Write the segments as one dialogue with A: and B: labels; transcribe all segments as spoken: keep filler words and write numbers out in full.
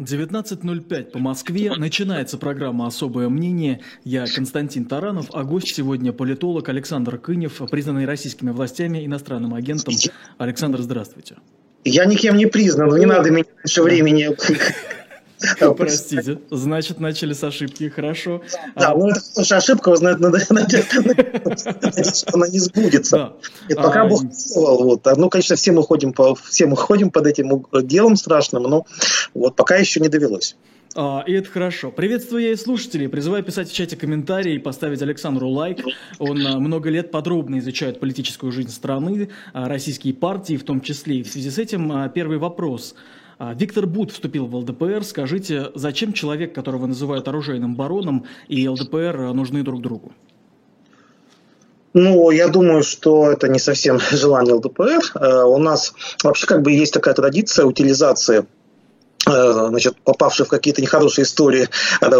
A: девятнадцать ноль пять по Москве. Начинается программа «Особое мнение». Я Константин Таранов, а гость сегодня политолог Александр Кынев, признанный российскими властями иностранным агентом. Александр, здравствуйте.
B: Я никем не признан, не надо меня раньше времени.
A: Простите, значит, начали с ошибки, хорошо.
B: Да, ну это хорошая ошибка, вы знаете, надеюсь, что она не сбудется. Пока Бог вот. Ну, конечно, все мы ходим по, все мы ходим под этим делом страшным, но вот пока еще не довелось.
A: А, и это хорошо. Приветствую я и слушателей. Призываю писать в чате комментарии и поставить Александру лайк. Он а, много лет подробно изучает политическую жизнь страны, а, российские партии в том числе. И в связи с этим а, первый вопрос. А, Виктор Бут вступил в эл дэ пэ эр. Скажите, зачем человек, которого называют оружейным бароном, и эл дэ пэ эр нужны друг другу?
B: Ну, я думаю, что это не совсем желание эл дэ пэ эр. У нас вообще как бы есть такая традиция утилизации, значит, попавших в какие-то нехорошие истории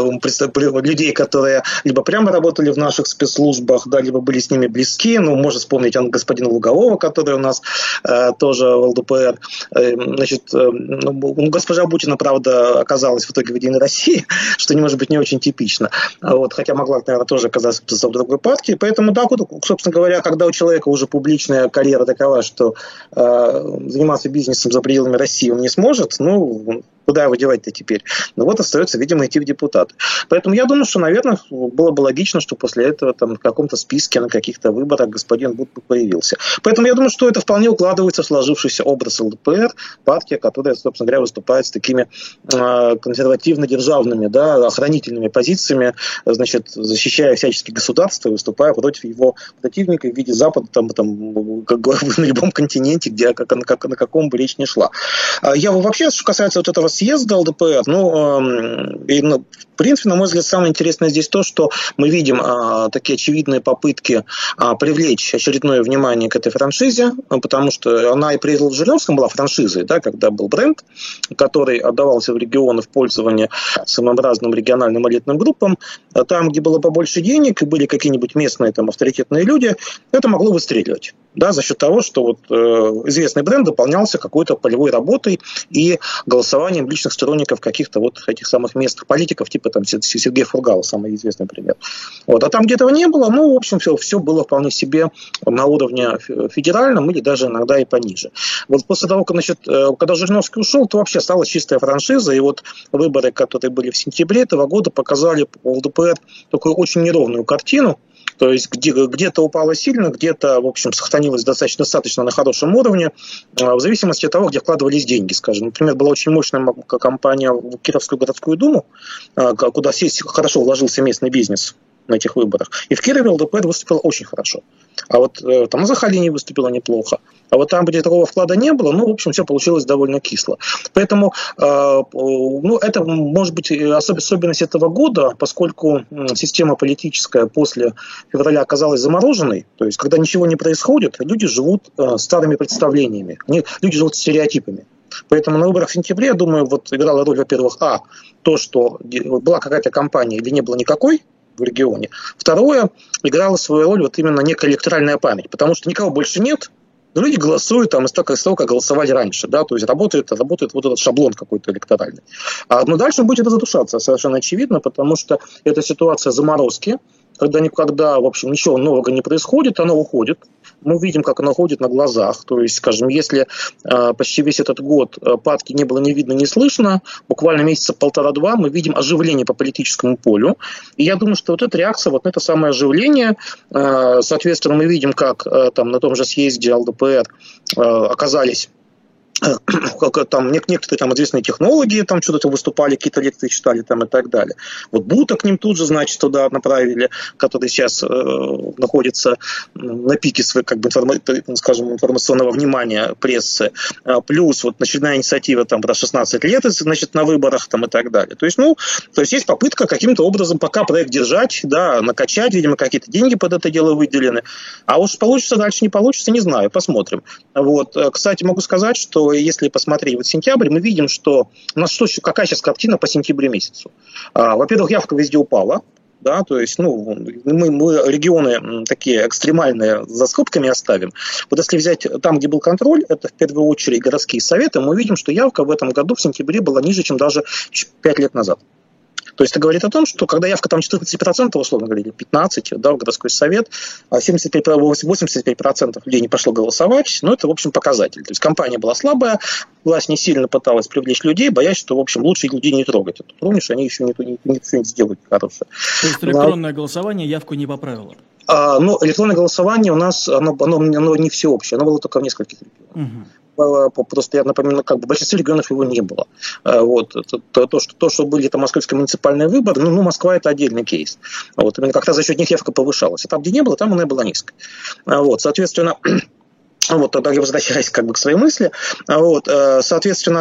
B: людей, которые либо прямо работали в наших спецслужбах, да, либо были с ними близки. Ну, можно вспомнить господина Лугового, который у нас э, тоже в эл дэ пэ эр. Э, значит, э, ну, госпожа Бутина, правда, оказалась в итоге в Единой России, что, не может быть, не очень типично. Вот, хотя могла, наверное, тоже оказаться в другой партии. Поэтому, да, собственно говоря, когда у человека уже публичная карьера такова, что э, заниматься бизнесом за пределами России он не сможет, ну, куда его девать-то теперь? Ну вот остается, видимо, идти в депутаты. Поэтому я думаю, что, наверное, было бы логично, что после этого там, в каком-то списке на каких-то выборах господин Бут появился. Поэтому я думаю, что это вполне укладывается в сложившийся образ эл дэ пэ эр, партия, которая, собственно говоря, выступает с такими э, консервативно-державными, да, охранительными позициями, значит, защищая всячески государство, выступая против его противника в виде Запада там, там, как, на любом континенте, где, как, как, на каком бы речь ни шла. Я вообще, что касается вот этого съезда эл дэ пэ эр, ну, э, и, ну, в принципе, на мой взгляд, самое интересное здесь то, что мы видим э, такие очевидные попытки э, привлечь очередное внимание к этой франшизе, потому что она и при Жириновском была франшизой, да, когда был бренд, который отдавался в регионы в пользование самым разным региональным элитным группам. Там, где было побольше денег и были какие-нибудь местные там авторитетные люди, это могло выстреливать, да, за счет того, что вот, э, известный бренд дополнялся какой-то полевой работой и голосованием личных сторонников каких-то вот этих самых местных политиков, типа там Сергея Фургала, самый известный пример. Вот. А там, где этого не было, ну, в общем, все, все было вполне себе на уровне федеральном или даже иногда и пониже. Вот после того, как, значит, когда Жириновский ушел, то вообще стала чистая франшиза, и вот выборы, которые были в сентябре этого года, показали эл дэ пэ эр такую очень неровную картину. То есть где, где-то упало сильно, где-то, в общем, сохранилось достаточно, достаточно на хорошем уровне, в зависимости от того, где вкладывались деньги, скажем. Например, была очень мощная кампания в Кировскую городскую думу, куда хорошо вложился местный бизнес на этих выборах. И в Кирове эл дэ пэ эр выступила очень хорошо. А вот э, там на Сахалине выступила неплохо. А вот там, где такого вклада не было, ну, в общем, все получилось довольно кисло. Поэтому, э, ну, это может быть особенность этого года, поскольку система политическая после февраля оказалась замороженной. То есть, когда ничего не происходит, люди живут э, старыми представлениями. Они, люди живут стереотипами. Поэтому на выборах в сентябре, я думаю, вот играла роль, во-первых, а, то, что была какая-то кампания или не было никакой в регионе. Второе, играла свою роль вот именно некая электоральная память, потому что никого больше нет, но люди голосуют там из того, как голосовали раньше, да, то есть работает, работает вот этот шаблон какой-то электоральный. А, но дальше будет это задушаться, совершенно очевидно, потому что это ситуация заморозки, когда никогда, в общем, ничего нового не происходит, оно уходит. Мы видим, как оно уходит на глазах. То есть, скажем, если э, почти весь этот год э, падки не было ни видно, ни слышно, буквально месяца полтора-два мы видим оживление по политическому полю. И я думаю, что вот эта реакция, вот на это самое оживление, э, соответственно, мы видим, как э, там на том же съезде эл дэ пэ эр э, оказались как там некоторые там известные технологи там что-то выступали, какие-то лекции читали там и так далее. Вот Бута к ним тут же, значит, туда направили, который сейчас э, находится на пике своей, как бы, информа, скажем, информационного внимания прессы. А плюс вот очередная инициатива там про шестнадцать лет, значит, на выборах там и так далее. То есть, ну, то есть есть попытка каким-то образом пока проект держать, да, накачать, видимо, какие-то деньги под это дело выделены. А уж получится дальше, не получится, не знаю, посмотрим. Вот. Кстати, могу сказать, что если посмотреть вот сентябрь, мы видим, что у нас что, какая сейчас картина по сентябрю месяцу. А, во-первых, явка везде упала. да, то есть, ну, мы, мы регионы такие экстремальные за скобками оставим. Вот если взять там, где был контроль, это в первую очередь городские советы, мы видим, что явка в этом году в сентябре была ниже, чем даже пять лет назад. То есть это говорит о том, что когда явка там четырнадцать процентов, условно говоря, или пятнадцать процентов, да, в городской совет, а семьдесят пять, восемьдесят пять процентов людей не пошло голосовать, ну, это, в общем, показатель. То есть кампания была слабая, власть не сильно пыталась привлечь людей, боясь, что, в общем, лучше людей не трогать. Это, помнишь, они еще ничего не, не, не сделают хорошее.
A: То есть электронное Но... голосование явку не поправило?
B: А, ну, электронное голосование у нас, оно, оно, оно не всеобщее, оно было только в нескольких регионах. Угу. Просто я напомню, как бы в большинстве регионов его не было. Вот. То, то, что, то, что были там московские муниципальные выборы, ну, ну Москва это отдельный кейс. Вот. Именно как-то за счет них явка повышалась. А там, где не было, там она была низкой. Вот. Соответственно, вот тогда я возвращаюсь как бы к своей мысли. Вот, соответственно,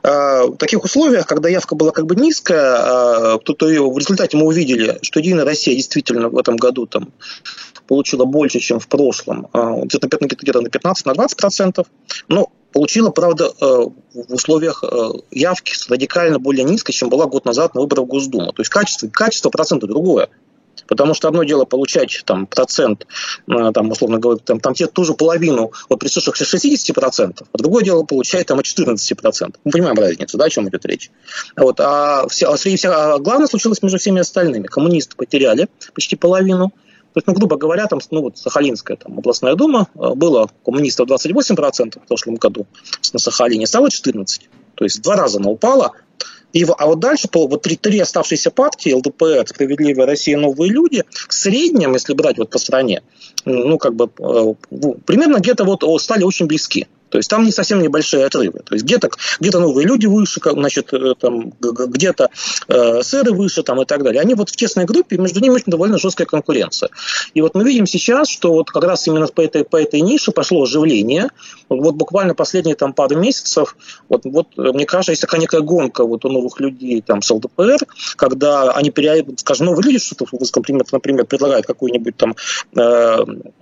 B: в таких условиях, когда явка была как бы низкая, то, то в результате мы увидели, что Единая Россия действительно в этом году там получила больше, чем в прошлом, где-то, где-то на пятнадцать-двадцать процентов. Но получила, правда, в условиях явки радикально более низкой, чем была год назад на выборах в Госдуму. То есть качество, качество процента другое. Потому что одно дело получать там, процент, там, условно говоря, там, там те, ту же половину от присутствующих шестьдесят процентов, а другое дело получать там, от четырнадцать процентов. Мы понимаем разницу, да, о чем идет речь. Вот, а, все, а, среди всех, а главное случилось между всеми остальными. Коммунисты потеряли почти половину. То есть, ну, грубо говоря, там, ну, вот Сахалинская там, областная дума, было коммунистов двадцать восемь процентов в прошлом году на Сахалине, стало четырнадцать процентов. То есть в два раза она упала. И, а вот дальше вот три, три оставшиеся партии, ЛДПР, Справедливая Россия, Новые люди, в среднем, если брать вот по стране, ну, как бы, примерно где-то вот стали очень близки. То есть там не совсем небольшие отрывы. То есть где-то, где-то новые люди выше, значит, там, где-то э, сэры выше там, и так далее. Они вот в тесной группе, между ними очень довольно жесткая конкуренция. И вот мы видим сейчас, что вот как раз именно по этой, по этой нише пошло оживление. Вот буквально последние там, пару месяцев, вот, вот, мне кажется, есть такая некая гонка вот, у новых людей там, с ЛДПР, когда они, скажем, новые люди что-то, например, например предлагают какую-нибудь там... Э,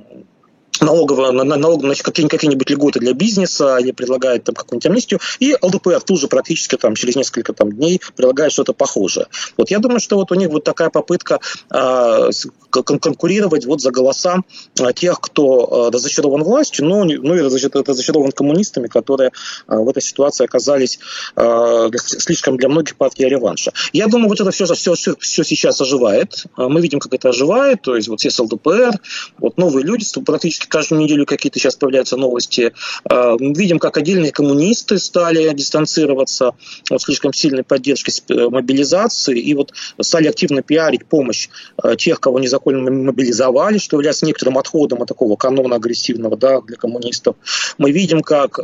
B: налоговые, налог, значит, какие-нибудь льготы для бизнеса, или предлагает там какую-нибудь амнистию, и ЛДПР тут же практически там, через несколько там, дней предлагает что-то похожее. Вот я думаю, что вот у них вот такая попытка э, конкурировать вот за голоса тех, кто э, разочарован властью, но, ну и разочарован коммунистами, которые э, в этой ситуации оказались э, слишком для многих партий реванша. Я думаю, вот это все, все, все, все сейчас оживает. Мы видим, как это оживает, то есть вот все с ЛДПР, вот новые люди, практически каждую неделю какие-то сейчас появляются новости. Мы видим, как отдельные коммунисты стали дистанцироваться от слишком сильной поддержки мобилизации и вот стали активно пиарить помощь тех, кого незаконно мобилизовали, что является некоторым отходом от такого канона агрессивного, да, для коммунистов. Мы видим, как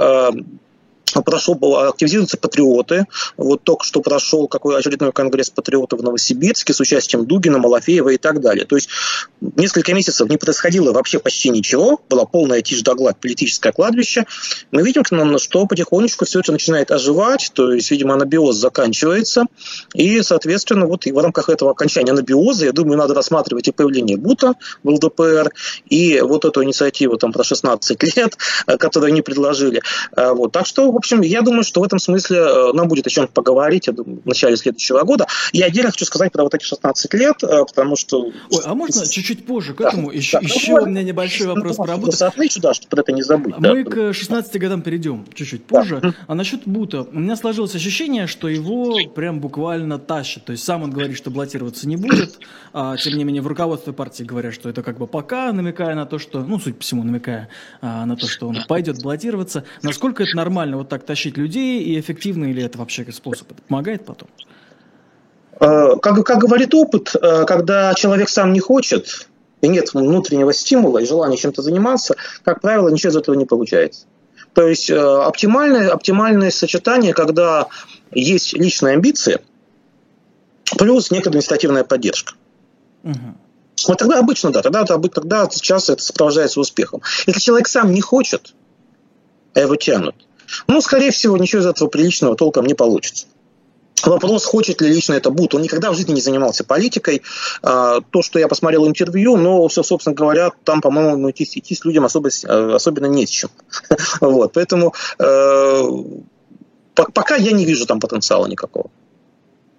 B: прошел, активизируются патриоты. Вот только что прошел какой очередной конгресс патриотов в Новосибирске с участием Дугина, Малафеева и так далее. То есть несколько месяцев не происходило вообще почти ничего. Была полная тишь да гладь, политическое кладбище. Мы видим, что потихонечку все это начинает оживать. То есть, видимо, анабиоз заканчивается. И, соответственно, вот и в рамках этого окончания анабиоза, я думаю, надо рассматривать и появление БУТа в ЛДПР, и вот эту инициативу там, про шестнадцать лет, которую они предложили. Вот. Так что, в общем, я думаю, что в этом смысле нам будет о чем поговорить, я думаю, в начале следующего года. Я отдельно хочу сказать про вот эти шестнадцать лет, потому что...
A: Ой, а можно чуть-чуть позже к этому? Да, еще да, еще ну, у меня небольшой ну, вопрос ну, про БУТа.
B: Отмечу, да, чтобы это не забыть.
A: Мы
B: да.
A: к шестнадцати годам перейдем чуть-чуть позже.
B: Да.
A: А насчет БУТа, у меня сложилось ощущение, что его прям буквально тащит. То есть сам он говорит, что баллотироваться не будет, а тем не менее в руководстве партии говорят, что это как бы пока, намекая на то, что, ну, судя по всему, намекая а, на то, что он пойдет баллотироваться. Насколько это нормально вот так тащить людей, и эффективный ли это вообще способ? Это помогает потом?
B: Как, как говорит опыт, когда человек сам не хочет, и нет внутреннего стимула и желания чем-то заниматься, как правило, ничего из этого не получается. То есть оптимальное, оптимальное сочетание, когда есть личные амбиции, плюс некая административная поддержка. Угу. Вот тогда обычно, да, тогда, тогда сейчас это сопровождается успехом. Если человек сам не хочет, а его тянут, ну, скорее всего, ничего из этого приличного толком не получится. Вопрос, хочет ли лично это БУТ. Он никогда в жизни не занимался политикой. То, что я посмотрел интервью, но, собственно говоря, там, по-моему, идти, идти с людям особо, особенно не с чем. Вот, поэтому э, пока я не вижу там потенциала никакого.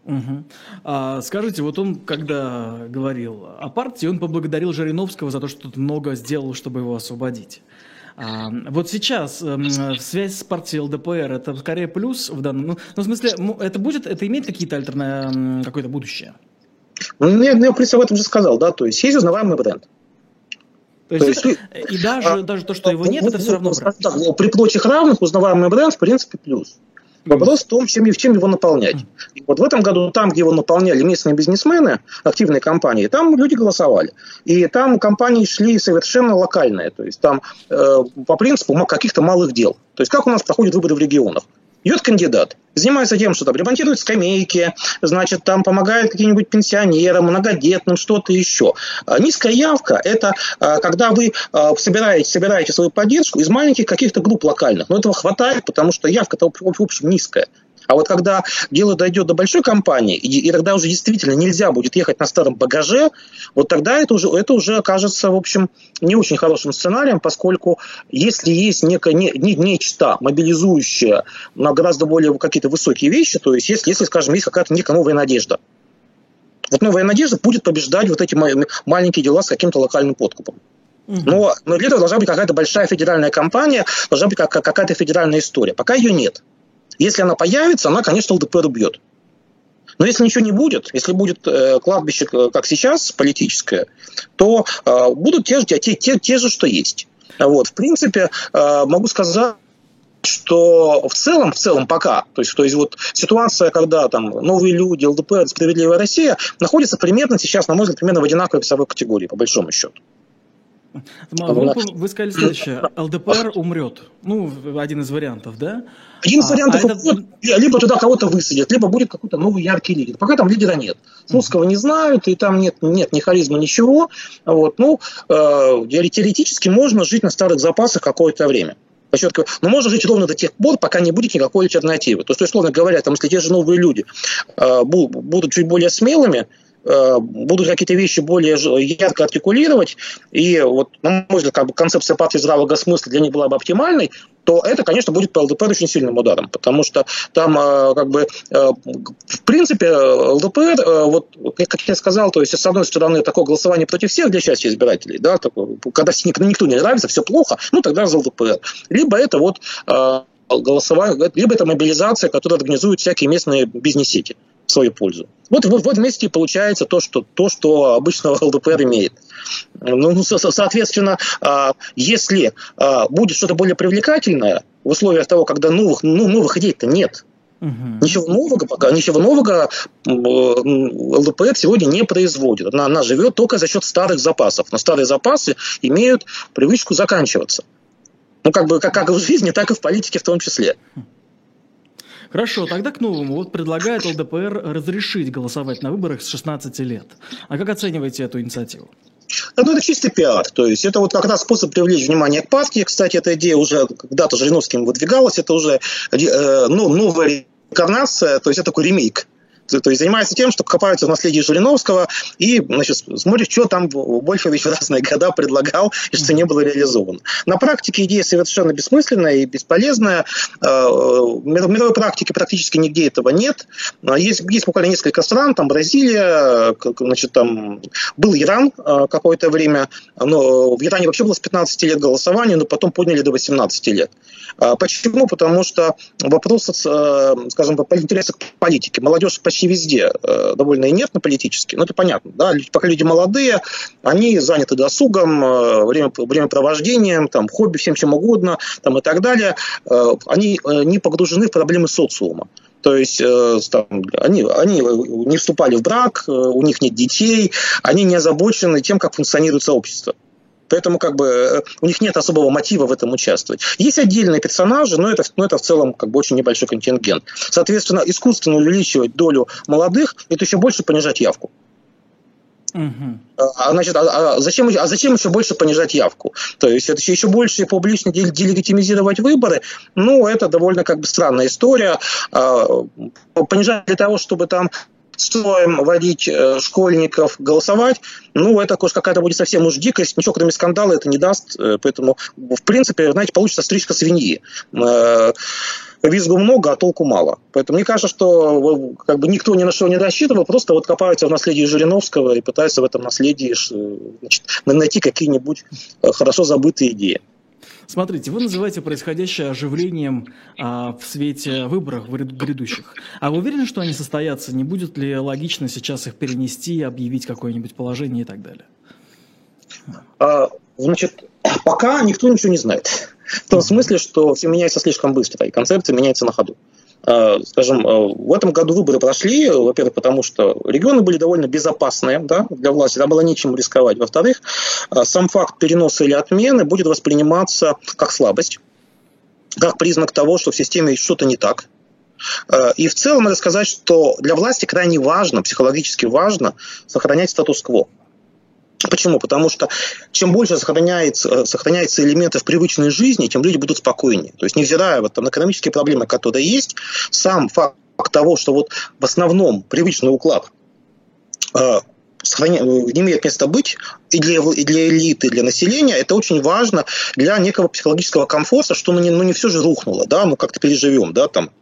A: Угу. А, скажите, вот он, когда говорил о партии, он поблагодарил Жириновского за то, что тот много сделал, чтобы его освободить. А, вот сейчас э, связь с партией ЛДПР, это скорее плюс в данном, ну, ну в смысле, это будет, это имеет какие-то альтерна... какое-то будущее?
B: Ну, я, я, в принципе, об этом уже сказал, да, то есть есть узнаваемый бренд.
A: То есть, то есть и даже, а, даже то, что его нет, ну, это все равно бренд.
B: Так, при прочих равных узнаваемый бренд, в принципе, плюс. Вопрос в том, чем, чем его наполнять. И вот в этом году там, где его наполняли местные бизнесмены, активные компании, там люди голосовали. И там компании шли совершенно локальные. То есть там э, по принципу каких-то малых дел. То есть как у нас проходят выборы в регионах. Идет кандидат, занимается тем, что там ремонтирует скамейки, значит, там помогает каким-нибудь пенсионерам, многодетным, что-то еще. Низкая явка – это когда вы собираете, собираете свою поддержку из маленьких каких-то групп локальных. Но этого хватает, потому что явка-то, в общем, низкая. А вот когда дело дойдет до большой кампании, и, и тогда уже действительно нельзя будет ехать на старом багаже, вот тогда это уже, это уже окажется, в общем, не очень хорошим сценарием, поскольку если есть некое, не, не, нечто мобилизующее на гораздо более какие-то высокие вещи, то есть если, если скажем, есть какая-то некая новая надежда, вот новая надежда будет побеждать вот эти маленькие дела с каким-то локальным подкупом. Но, но для этого должна быть какая-то большая федеральная кампания, должна быть какая-то федеральная история. Пока ее нет. Если она появится, она, конечно, ЛДПР убьет. Но если ничего не будет, если будет э, кладбище, как сейчас, политическое, то э, будут те же, те, те, те же, что есть. Вот. В принципе, э, могу сказать, что в целом, в целом пока, то есть, то есть вот ситуация, когда там новые люди, ЛДПР, Справедливая Россия, находится примерно сейчас, на мой взгляд, примерно в одинаковой весовой категории, по большому счету.
A: Вы, вы сказали следующее. ЛДПР умрет. Ну, один из вариантов, да?
B: Один из вариантов
A: а,
B: умрет,
A: это...
B: либо туда кого-то высадят, либо будет какой-то новый яркий лидер. Пока там лидера нет. Слуцкого не знают, и там нет, нет ни харизмы, ничего. Вот. Ну, э, теоретически можно жить на старых запасах какое-то время. Но можно жить ровно до тех пор, пока не будет никакой альтернативы. То есть, условно говоря, там, если те же новые люди э, будут чуть более смелыми, будут какие-то вещи более ярко артикулировать, и вот, на мой взгляд, как бы концепция партии здравого смысла для них была бы оптимальной, то это, конечно, будет по ЛДПР очень сильным ударом, потому что там, как бы, в принципе, ЛДПР, вот, как я сказал, то есть, с одной стороны, такое голосование против всех для части избирателей, да, такое, когда никто не нравится, все плохо, ну, тогда за ЛДПР. Либо это вот голосование, либо это мобилизация, которая организует всякие местные бизнес-сети в свою пользу. Вот, вот в этом месте и получается то, что, то, что обычно ЛДПР имеет. Ну, соответственно, если будет что-то более привлекательное в условиях того, когда новых, ну, новых идей-то нет, угу. ничего нового пока, ничего нового ЛДПР сегодня не производит. Она, она живет только за счет старых запасов. Но старые запасы имеют привычку заканчиваться. Ну, как бы как, как в жизни, так и в политике в том числе.
A: Хорошо, тогда к новому. Вот предлагает ЛДПР разрешить голосовать на выборах с шестнадцати лет. А как оцениваете эту инициативу?
B: Ну, это чистый пиар. То есть это вот как раз способ привлечь внимание к партии. Кстати, эта идея уже когда-то Жириновским выдвигалась. Это уже э, ну, новая инкарнация, то есть это такой ремейк. То есть занимается тем, что копаются в наследии Жириновского и, значит, смотрят, что там Вольфович в разные года предлагал и что не было реализовано. На практике идея совершенно бессмысленная и бесполезная. В мировой практике практически нигде этого нет. Есть, есть буквально несколько стран, там Бразилия, значит, там был Иран какое-то время, но в Иране вообще было с пятнадцати лет голосования, но потом подняли до восемнадцати лет. Почему? Потому что вопрос, скажем, по интересу к политике. Молодежь почти везде довольно инертно политически, но это понятно. Да? Пока люди молодые, они заняты досугом, время, времяпровождением, там, хобби, всем чем угодно там, и так далее. Они не погружены в проблемы социума. То есть там, они, они не вступали в брак, у них нет детей, они не озабочены тем, как функционирует сообщество. Поэтому как бы у них нет особого мотива в этом участвовать. Есть отдельные персонажи, но это, но это в целом как бы очень небольшой контингент. Соответственно, искусственно увеличивать долю молодых – это еще больше понижать явку. Uh-huh. А, значит, а, а, зачем, а зачем еще больше понижать явку? То есть это еще больше публично делегитимизировать выборы. Ну, это довольно как бы странная история. А, понижать для того, чтобы там строем водить школьников голосовать, ну, это какая-то будет совсем уж дикость, ничего кроме скандала это не даст, поэтому, в принципе, знаете, получится стрижка свиньи. Визгу много, а толку мало. Поэтому мне кажется, что как бы никто ни на что не рассчитывал, просто вот копаются в наследии Жириновского и пытаются в этом наследии, значит, найти какие-нибудь хорошо забытые идеи.
A: Смотрите, вы называете происходящее оживлением а, в свете выборов грядущих. А вы уверены, что они состоятся? Не будет ли логично сейчас их перенести, объявить какое-нибудь положение и так далее?
B: А, значит, пока никто ничего не знает. В том смысле, что все меняется слишком быстро, и концепция меняется на ходу. Скажем, в этом году выборы прошли, во-первых, потому что регионы были довольно безопасные, да, для власти, там было нечем рисковать. Во-вторых, сам факт переноса или отмены будет восприниматься как слабость, как признак того, что в системе что-то не так. И в целом надо сказать, что для власти крайне важно, психологически важно сохранять статус-кво. Почему? Потому что чем больше сохраняется, сохраняется элементов привычной жизни, тем люди будут спокойнее. То есть, невзирая вот, там, на экономические проблемы, которые есть, сам факт того, что вот в основном привычный уклад э, сохраня... не имеет места быть и для, и для элиты, и для населения, это очень важно для некого психологического комфорта, что ну не, ну, не все же рухнуло, да, мы как-то переживем, да, там...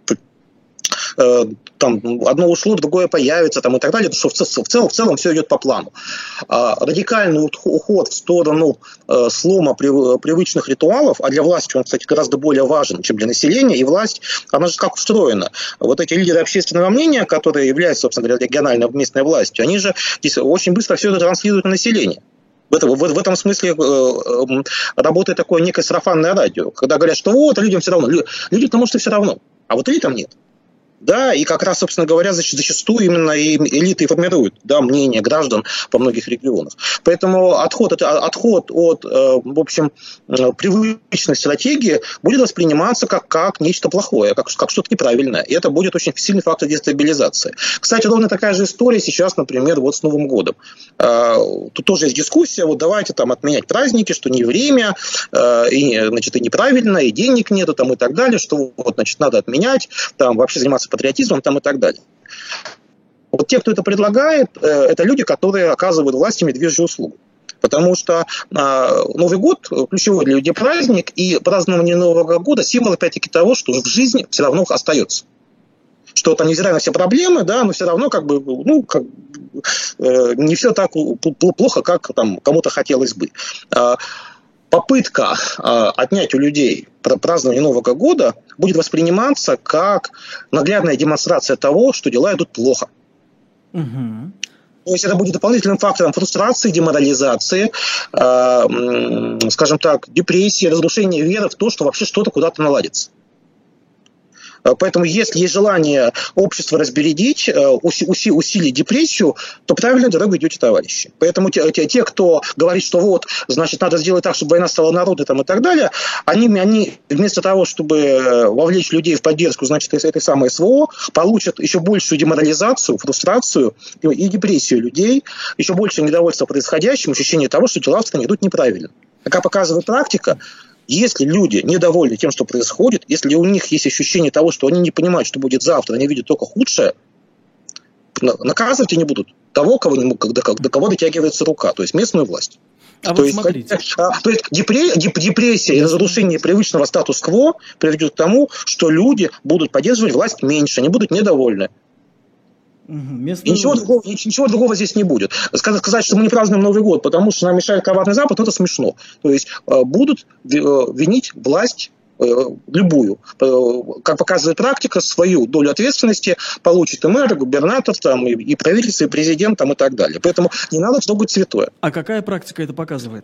B: Там одно ушло, другое появится, там, и так далее, что в целом, в целом все идет по плану. А радикальный уход в сторону э, слома прив, привычных ритуалов, а для власти он, кстати, гораздо более важен, чем для населения, и власть, она же как устроена. Вот эти лидеры общественного мнения, которые являются, собственно говоря, региональной местной властью, они же очень быстро все это транслируют на население. В этом, в, в этом смысле э, э, работает такое некое сарафанное радио, когда говорят, что вот, людям все равно. Людям-то, может, и все равно, а вот элитам нет. Да, и как раз, собственно говоря, зачастую именно и элиты формируют, да, мнение граждан по многих регионах. Поэтому отход, это, отход от, в общем, привычной стратегии будет восприниматься как, как нечто плохое, как, как что-то неправильное. И это будет очень сильный фактор дестабилизации. Кстати, ровно такая же история сейчас, например, вот с Новым годом. Тут тоже есть дискуссия, вот давайте там отменять праздники, что не время, и, значит, и неправильно, и денег нету, там, и так далее, что вот, значит, надо отменять, там, вообще заниматься патриотизмом там и так далее. Вот те, кто это предлагает, это люди, которые оказывают власти медвежью услугу. Потому что э, Новый год – ключевой для людей праздник, и празднование Нового года – символ, опять-таки, того, что в жизни все равно остается. Что там, невзирая на все проблемы, да, но все равно как бы, ну, как, э, не все так плохо, как там кому-то хотелось бы. Э, попытка э, отнять у людей празднование Нового года будет восприниматься как наглядная демонстрация того, что дела идут плохо. Угу. То есть это будет дополнительным фактором фрустрации, деморализации, э, скажем так, депрессии, разрушения веры в то, что вообще что-то куда-то наладится. Поэтому, если есть желание общество разбередить, уси, усилить депрессию, то правильную дорогу идете, товарищи. Поэтому те, те, те, кто говорит, что вот, значит, надо сделать так, чтобы война стала народной там, и так далее, они, они вместо того, чтобы вовлечь людей в поддержку, значит, этой самой СВО, получат еще большую деморализацию, фрустрацию и, и депрессию людей, еще больше недовольства происходящим, ощущение того, что дела в стране идут неправильно. Как показывает практика, если люди недовольны тем, что происходит, если у них есть ощущение того, что они не понимают, что будет завтра, они видят только худшее, наказывать они будут того, кого, до, до кого дотягивается рука, то есть местную власть.
A: А
B: то,
A: вот
B: есть,
A: смотрите.
B: то есть депрессия и разрушение привычного статус-кво приведет к тому, что люди будут поддерживать власть меньше, они будут недовольны. Местную... И ничего другого, ничего другого здесь не будет. Сказать, что мы не празднуем Новый год, потому что нам мешает коварный Запад, это смешно. То есть будут винить власть любую. Как показывает практика, свою долю ответственности получит и мэр, и губернатор, там, и, и правительство, и президент там, и так далее. Поэтому не надо трогать святое.
A: А какая практика это показывает?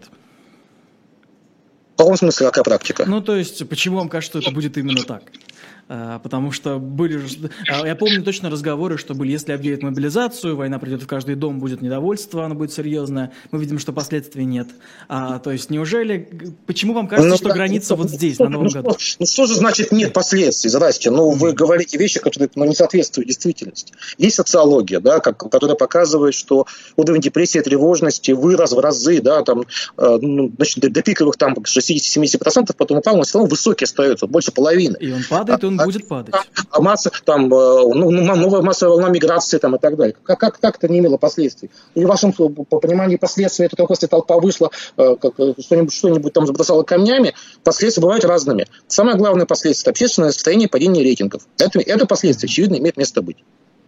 B: В каком смысле какая практика?
A: Ну, то есть, почему вам кажется, что это будет именно так? А, потому что были же... А, я помню точно разговоры, что были, если объявят мобилизацию, война придет в каждый дом, будет недовольство, оно будет серьезное. Мы видим, что последствий нет. А, то есть, неужели... Почему вам кажется, ну, что да, граница ну, вот здесь, ну, на Новом
B: ну,
A: году?
B: Что, ну, что же значит нет последствий? Здрасте. Ну, mm-hmm. вы говорите вещи, которые ну, не соответствуют действительности. Есть социология, да, как, которая показывает, что уровень депрессии и тревожности вырос в разы, да, там, э, ну, значит, до, до пиковых там шестьдесят-семьдесят процентов, потом упал, но все равно высокий остается, больше половины.
A: И он падает, и он он будет падать.
B: А масса, там, ну, новая массовая волна миграции там, и так далее. Как, как, как это не имело последствий? Или в вашем по пониманию последствий, это только если толпа вышла, что-нибудь, что-нибудь там забросала камнями, последствия бывают разными. Самое главное последствие – общественное состояние, падение рейтингов. Это, это последствия, очевидно, имеет место быть.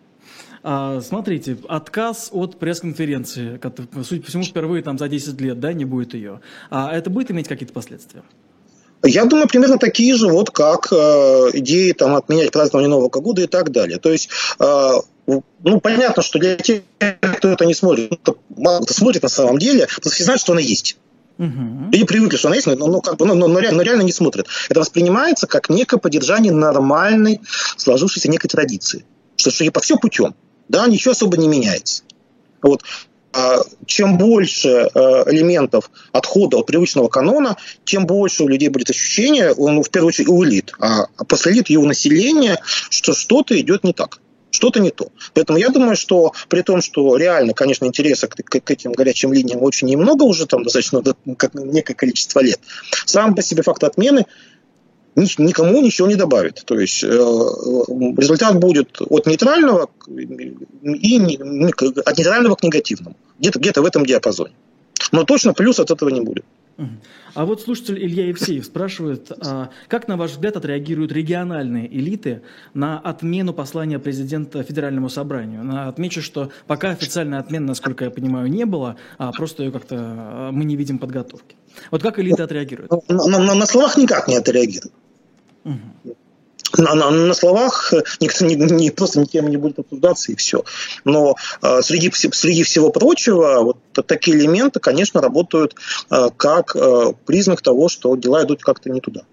A: А, смотрите, отказ от пресс-конференции, судя по всему, впервые там за десять лет, да, не будет ее. А это будет иметь какие-то последствия?
B: Я думаю, примерно такие же, вот как э, идеи там, отменять празднование Нового года и так далее. То есть, э, ну, понятно, что для тех, кто это не смотрит, кто мало кто смотрит на самом деле, просто все знают, что она есть. Uh-huh. Люди привыкли, что она есть, но, но, как бы, но, но, но, реально, но реально не смотрят. Это воспринимается как некое поддержание нормальной, сложившейся некой традиции. Что, что по все путем, да, ничего особо не меняется. Вот. Чем больше элементов отхода от привычного канона, тем больше у людей будет ощущение, ну, в первую очередь у элит, а после элит и у населения, что что-то идет не так, что-то не то. Поэтому я думаю, что при том, что реально, конечно, интереса к, к, к этим горячим линиям очень немного уже, там достаточно как некое количество лет, сам по себе факт отмены никому ничего не добавит. То есть э, результат будет от нейтрального и не, от нейтрального к негативному. Где-то, где-то в этом диапазоне. Но точно плюс от этого не будет.
A: А вот слушатель Илья Евсеев спрашивает, а как, на ваш взгляд, отреагируют региональные элиты на отмену послания президента Федеральному собранию? На, отмечу, что пока официальной отмены, насколько я понимаю, не было, а просто ее как-то мы не видим подготовки. Вот как элиты отреагируют?
B: На, на, на словах никак не отреагируют. Угу. На, на, на словах никто не, не, просто ни тем не будет обсуждаться, и все. Но э, среди, среди всего прочего, вот такие элементы, конечно, работают э, как э, признак того, что дела идут как-то не туда.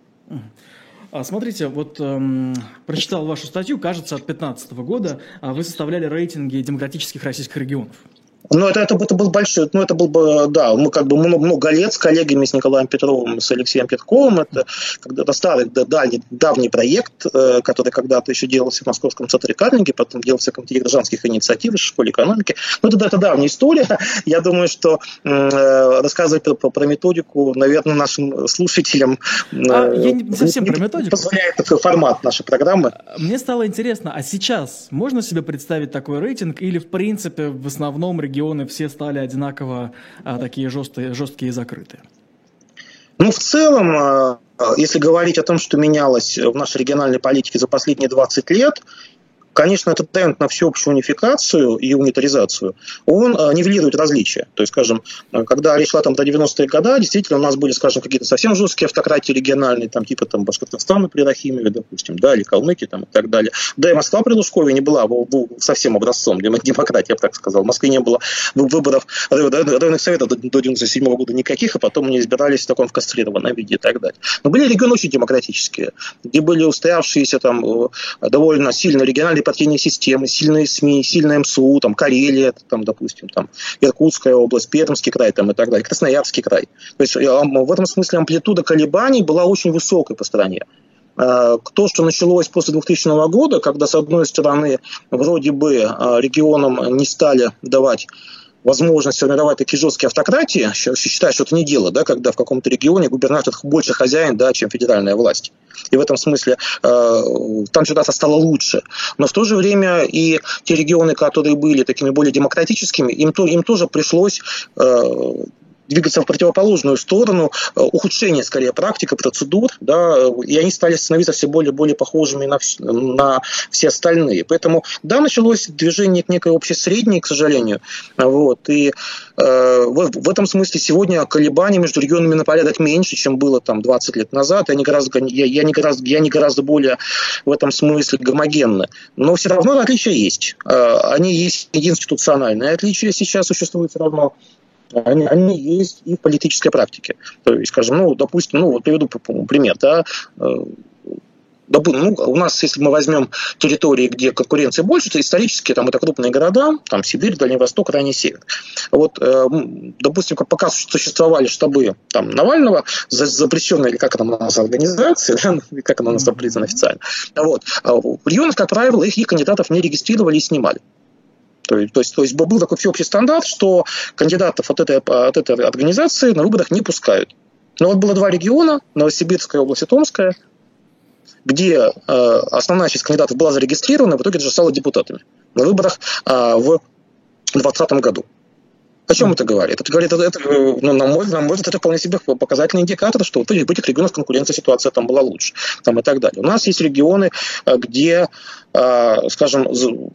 A: А смотрите, вот эм, прочитал вашу статью, кажется, от две тысячи пятнадцатого года, а вы составляли рейтинги демократических российских регионов.
B: Ну, это, это, это был большой, ну, это был бы, да, мы как бы много, много лет с коллегами, с Николаем Петровым, с Алексеем Петковым, это когда-то старый, дальний, давний проект, э, который когда-то еще делался в Московском центре Карнеги, потом делался в Комитете гражданских инициатив в школе экономики. Ну, это, это давняя история. Я думаю, что э, рассказывать про, про методику, наверное, нашим слушателям э,
A: а, я не, не совсем не, про методику.
B: Позволяет такой формат нашей программы.
A: Мне стало интересно, а сейчас можно себе представить такой рейтинг или, в принципе, в основном регионы регионы все стали одинаково а, такие жесткие, жесткие и закрытые?
B: Ну, в целом, если говорить о том, что менялось в нашей региональной политике за последние двадцать лет, конечно, этот тренд на всеобщую унификацию и унитаризацию, он э, нивелирует различия. То есть, скажем, когда речь шла там до девяностых годов, действительно у нас были, скажем, какие-то совсем жесткие автократии региональные, там, типа там, Башкортостана при Рахимове, допустим, да, или Калмыкии там, и так далее. Да, и Москва при Лужкове не была совсем образцом демократии, я бы так сказал. В Москве не было выборов районных советов до девяносто седьмого года никаких, а потом они избирались в таком кастрированном виде и так далее. Но были регионы очень демократические, где были устоявшиеся там довольно сильно региональные партийные системы, сильные СМИ, сильная МСУ, там, Карелия, там, допустим, там, Иркутская область, Пермский край там, и так далее, Красноярский край. То есть в этом смысле амплитуда колебаний была очень высокой по стране. То, что началось после двухтысячного года, когда, с одной стороны, вроде бы регионам не стали давать возможность формировать такие жесткие автократии, считаю, что это не дело, да, когда в каком-то регионе губернатор больше хозяин, да, чем федеральная власть. И в этом смысле э, там ситуация стала лучше. Но в то же время и те регионы, которые были такими более демократическими, им, то, им тоже пришлось э, двигаться в противоположную сторону, ухудшение, скорее, практика, процедур, да, и они стали становиться все более и более похожими на, на все остальные. Поэтому, да, началось движение к некой общей средней, к сожалению, вот, и э, в, в этом смысле сегодня колебания между регионами на порядок меньше, чем было там двадцать лет назад, и они гораздо, я, я, не гораздо, я не гораздо более в этом смысле гомогенны. Но все равно отличия есть. Они есть институциональные отличия сейчас существуют все равно. Они, они есть и в политической практике. То есть, скажем, ну, допустим, ну, вот приведу пример, да, ну, у нас, если мы возьмем территории, где конкуренции больше, то исторически там это крупные города, там Сибирь, Дальний Восток, Крайний Север. Вот, допустим, пока существовали штабы там Навального, запрещенные, или как это у нас организации, да, как она у нас там признана официально, вот, в регионах, как правило, их, их кандидатов не регистрировали и снимали. То есть, то, есть, то есть был такой всеобщий стандарт, что кандидатов от этой, от этой организации на выборах не пускают. Но вот было два региона, Новосибирская область и Томская. где э, основная часть кандидатов была зарегистрирована, в итоге даже стала депутатами на выборах э, в двадцатом году. О чем это говорит? Это говорит, это, ну, на мой взгляд, это вполне себе показательный индикатор, что в этих регионах конкуренция, ситуация там была лучше, там и так далее. У нас есть регионы, где, скажем,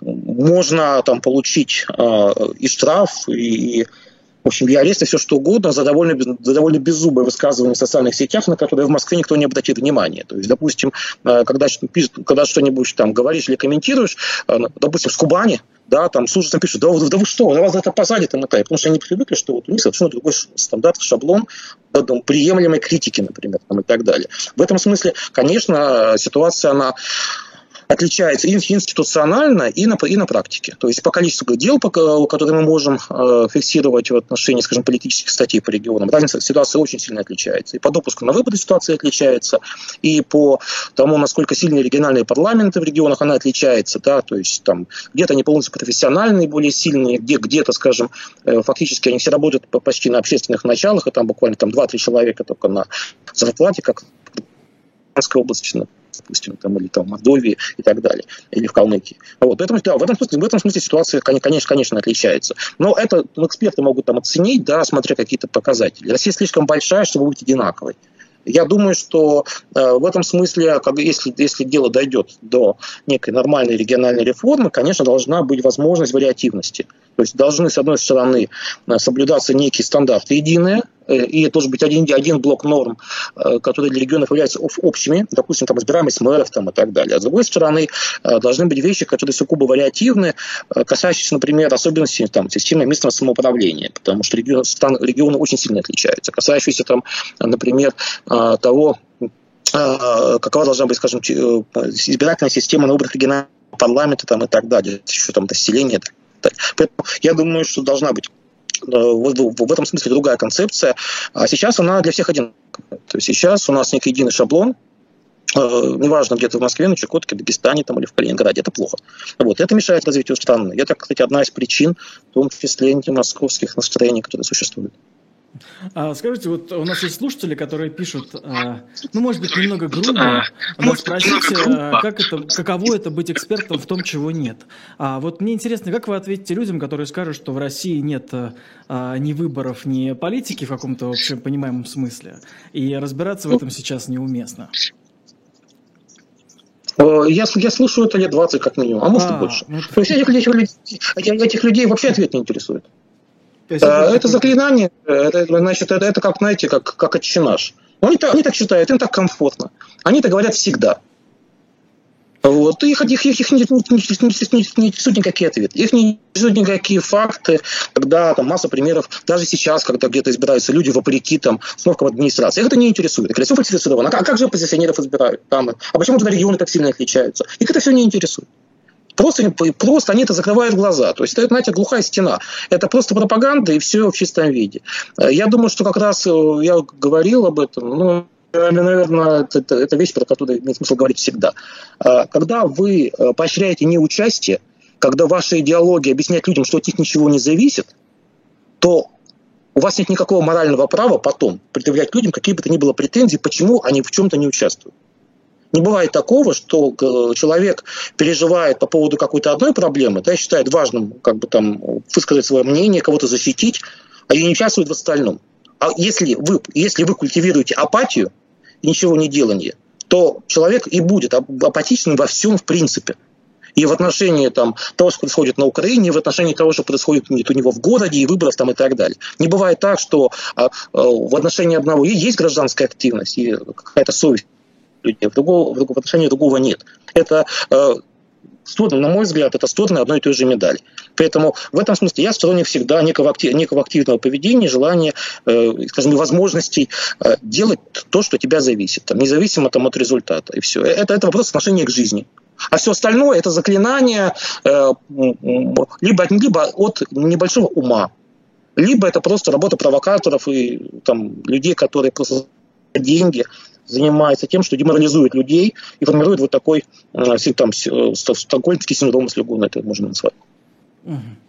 B: можно там получить и штраф, и, в общем, и арест, и все что угодно за довольно, за довольно беззубое высказывание в социальных сетях, на которые в Москве никто не обратит внимания. То есть, допустим, когда, когда что-нибудь там говоришь или комментируешь, допустим, с Кубани, да, там с ужасом пишут, да, да вы что, вас за это посадят, там, и так, потому что они привыкли, что вот у них совершенно другой стандарт, шаблон, да, там, приемлемой критики, например, там, и так далее. В этом смысле, конечно, ситуация, она отличается и институционально, и на, и на практике. То есть по количеству дел, по, которые мы можем э, фиксировать в отношении, скажем, политических статей по регионам, разница ситуация очень сильно отличается. И по допуску на выборы ситуация отличается, и по тому, насколько сильные региональные парламенты в регионах, она отличается. Да? То есть там где-то они полностью профессиональные, более сильные, где, где-то, скажем, э, фактически они все работают почти на общественных началах, и там буквально там, два-три человека только на зарплате, как в Курганской области, допустим, там, или там в Мордовии и так далее, или в Калмыкии. Вот. Поэтому, да, в, этом смысле, в этом смысле ситуация, конечно, конечно, отличается. Но это ну, эксперты могут там оценить, да, смотря какие-то показатели. Россия слишком большая, чтобы быть одинаковой. Я думаю, что э, в этом смысле, как, если, если дело дойдет до некой нормальной региональной реформы, конечно, должна быть возможность вариативности. То есть должны, с одной стороны, соблюдаться некие стандарты единые, и должен быть один, один блок норм, которые для регионов являются общими, допустим, там, избираемость мэров там, и так далее. А с другой стороны, должны быть вещи, которые сугубо вариативны, касающиеся, например, особенностей там, системы местного самоуправления, потому что регионы, регионы очень сильно отличаются, касающиеся, там, например, того, какова должна быть, скажем, избирательная система на выборах регионального парламента там, и так далее, еще там население. Поэтому я думаю, что должна быть в этом смысле другая концепция. А сейчас она для всех одинаковая. То есть сейчас у нас некий единый шаблон, неважно, где-то в Москве, на Чукотке, Дагестане там, или в Калининграде, это плохо. Вот. Это мешает развитию страны. Это, кстати, одна из причин, в том числе антимосковских настроений, которые существуют.
A: А, скажите, вот у нас есть слушатели, которые пишут, а, ну, может быть, немного грубо, но спросите, а, как это, каково это быть экспертом в том, чего нет. А вот мне интересно, как вы ответите людям, которые скажут, что в России нет а, ни выборов, ни политики в каком-то общем понимаемом смысле, и разбираться в этом сейчас неуместно?
B: Я, я слушаю это лет двадцать как минимум, а может а, и больше. Ну, То есть этих, этих, этих людей вообще ответ не интересует. Это, это заклинание, это, значит, это, это как, знаете, как, как отче наш. Они, они так считают, им так комфортно. Они это говорят всегда. Вот. Их, их, их, их не, не, не, не, не несут никакие ответы. Их не несут никакие факты, когда там масса примеров, даже сейчас, когда где-то избираются люди вопреки там, установкам администрации. Их это не интересует. Их все фальсифицировано. А как же оппозиционеров избирают? Там, а почему тогда регионы так сильно отличаются? Их это все не интересует. Просто, просто они это закрывают глаза. То есть это, знаете, глухая стена. Это просто пропаганда и все в чистом виде. Я думаю, что как раз я говорил об этом, ну, наверное, это, это вещь, про которую имеет смысл говорить всегда. Когда вы поощряете неучастие, когда ваша идеология объясняет людям, что от них ничего не зависит, то у вас нет никакого морального права потом предъявлять людям какие бы то ни было претензии, почему они в чем-то не участвуют. Не бывает такого, что человек переживает по поводу какой-то одной проблемы, да, считает важным как бы, там, высказать свое мнение, кого-то защитить, а не участвует в остальном. А если вы, если вы культивируете апатию и ничего не делание, то человек и будет апатичным во всем в принципе. И в отношении там, того, что происходит на Украине, и в отношении того, что происходит у него в городе, и выборов там, и так далее. Не бывает так, что а, а, в отношении одного есть гражданская активность и какая-то совесть людей, в, другого, в отношении другого нет. Это, э, стороны, на мой взгляд, это стороны одной и той же медали. Поэтому в этом смысле я сторонник всегда некого, актив, некого активного поведения, желания, э, скажем, возможностей э, делать то, что от тебя зависит, там, независимо там, от результата. И все. Это, это вопрос отношения к жизни. А все остальное это заклинание э, либо, либо от небольшого ума, либо это просто работа провокаторов и там, людей, которые просто деньги занимается тем, что деморализует людей и формирует вот такой там, стокгольмский синдром, если угодно это можно назвать.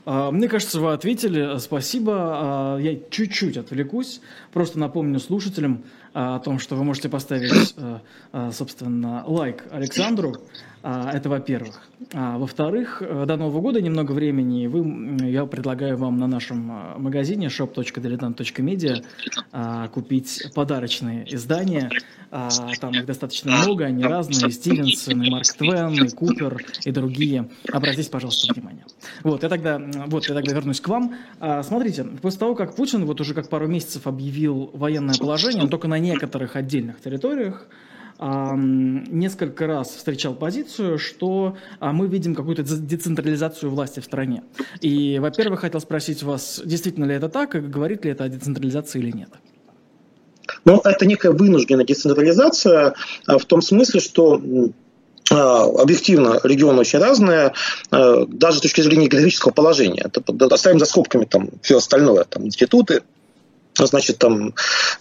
A: Мне кажется, вы ответили. Спасибо. Я чуть-чуть отвлекусь. Просто напомню слушателям о том, что вы можете поставить, собственно, лайк Александру. Это во-первых. А во-вторых, до Нового года немного времени. Вы, я предлагаю вам на нашем магазине шоп точка дилетант точка медиа купить подарочные издания. Там их достаточно много, они разные. Стивенсон, и Марк Твен, и Купер, и другие. Обратите, пожалуйста, внимание. Вот, я тогда, вот, я тогда вернусь к вам. Смотрите, после того, как Путин вот уже как пару месяцев объявил военное положение, он только на некоторых отдельных территориях, несколько раз встречал позицию, что мы видим какую-то децентрализацию власти в стране. И, во-первых, хотел спросить вас, действительно ли это так, и говорит ли это о децентрализации или нет?
B: Ну, это некая вынужденная децентрализация в том смысле, что объективно регионы очень разные, даже с точки зрения географического положения. Оставим за скобками там все остальное, там институты, значит, там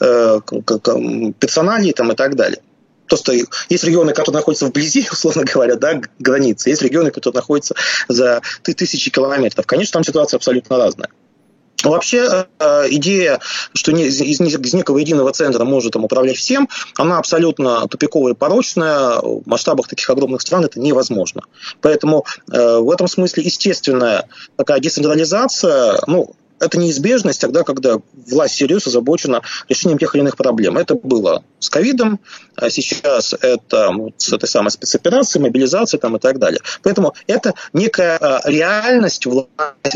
B: персоналии там, и так далее. Просто есть регионы, которые находятся вблизи, условно говоря, да, границы, есть регионы, которые находятся за тысячи километров. Конечно, там ситуация абсолютно разная. Вообще, идея, что из, из некого единого центра может там управлять всем, она абсолютно тупиковая и порочная. В масштабах таких огромных стран это невозможно. Поэтому в этом смысле естественная такая децентрализация, ну, это неизбежность тогда, когда власть серьезно озабочена решением тех или иных проблем. Это было с ковидом, а сейчас это вот, с этой самой спецоперацией, мобилизацией там, и так далее. Поэтому это некая реальность, власть,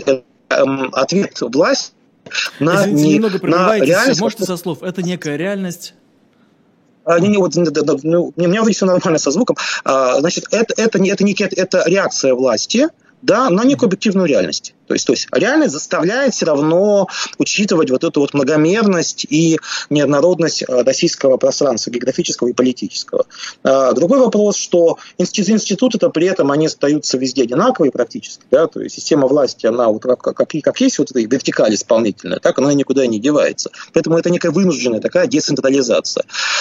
B: ответ власти на,
A: Извините,
B: не,
A: немного
B: на реальность.
A: Можете со слов? Это некая реальность.
B: А, не, не, вот, ну, у меня вроде все нормально со звуком. А, значит, это, это, это, некая, это реакция власти, да, на некую объективную реальность. То есть, то есть реальность заставляет все равно учитывать вот эту вот многомерность и неоднородность российского пространства, географического и политического. Другой вопрос, что институты-то при этом они остаются везде одинаковые практически. Да? То есть система власти, она вот как, как, как есть вот эта вертикаль исполнительная, так она никуда не девается. Поэтому это некая вынужденная такая децентрализация.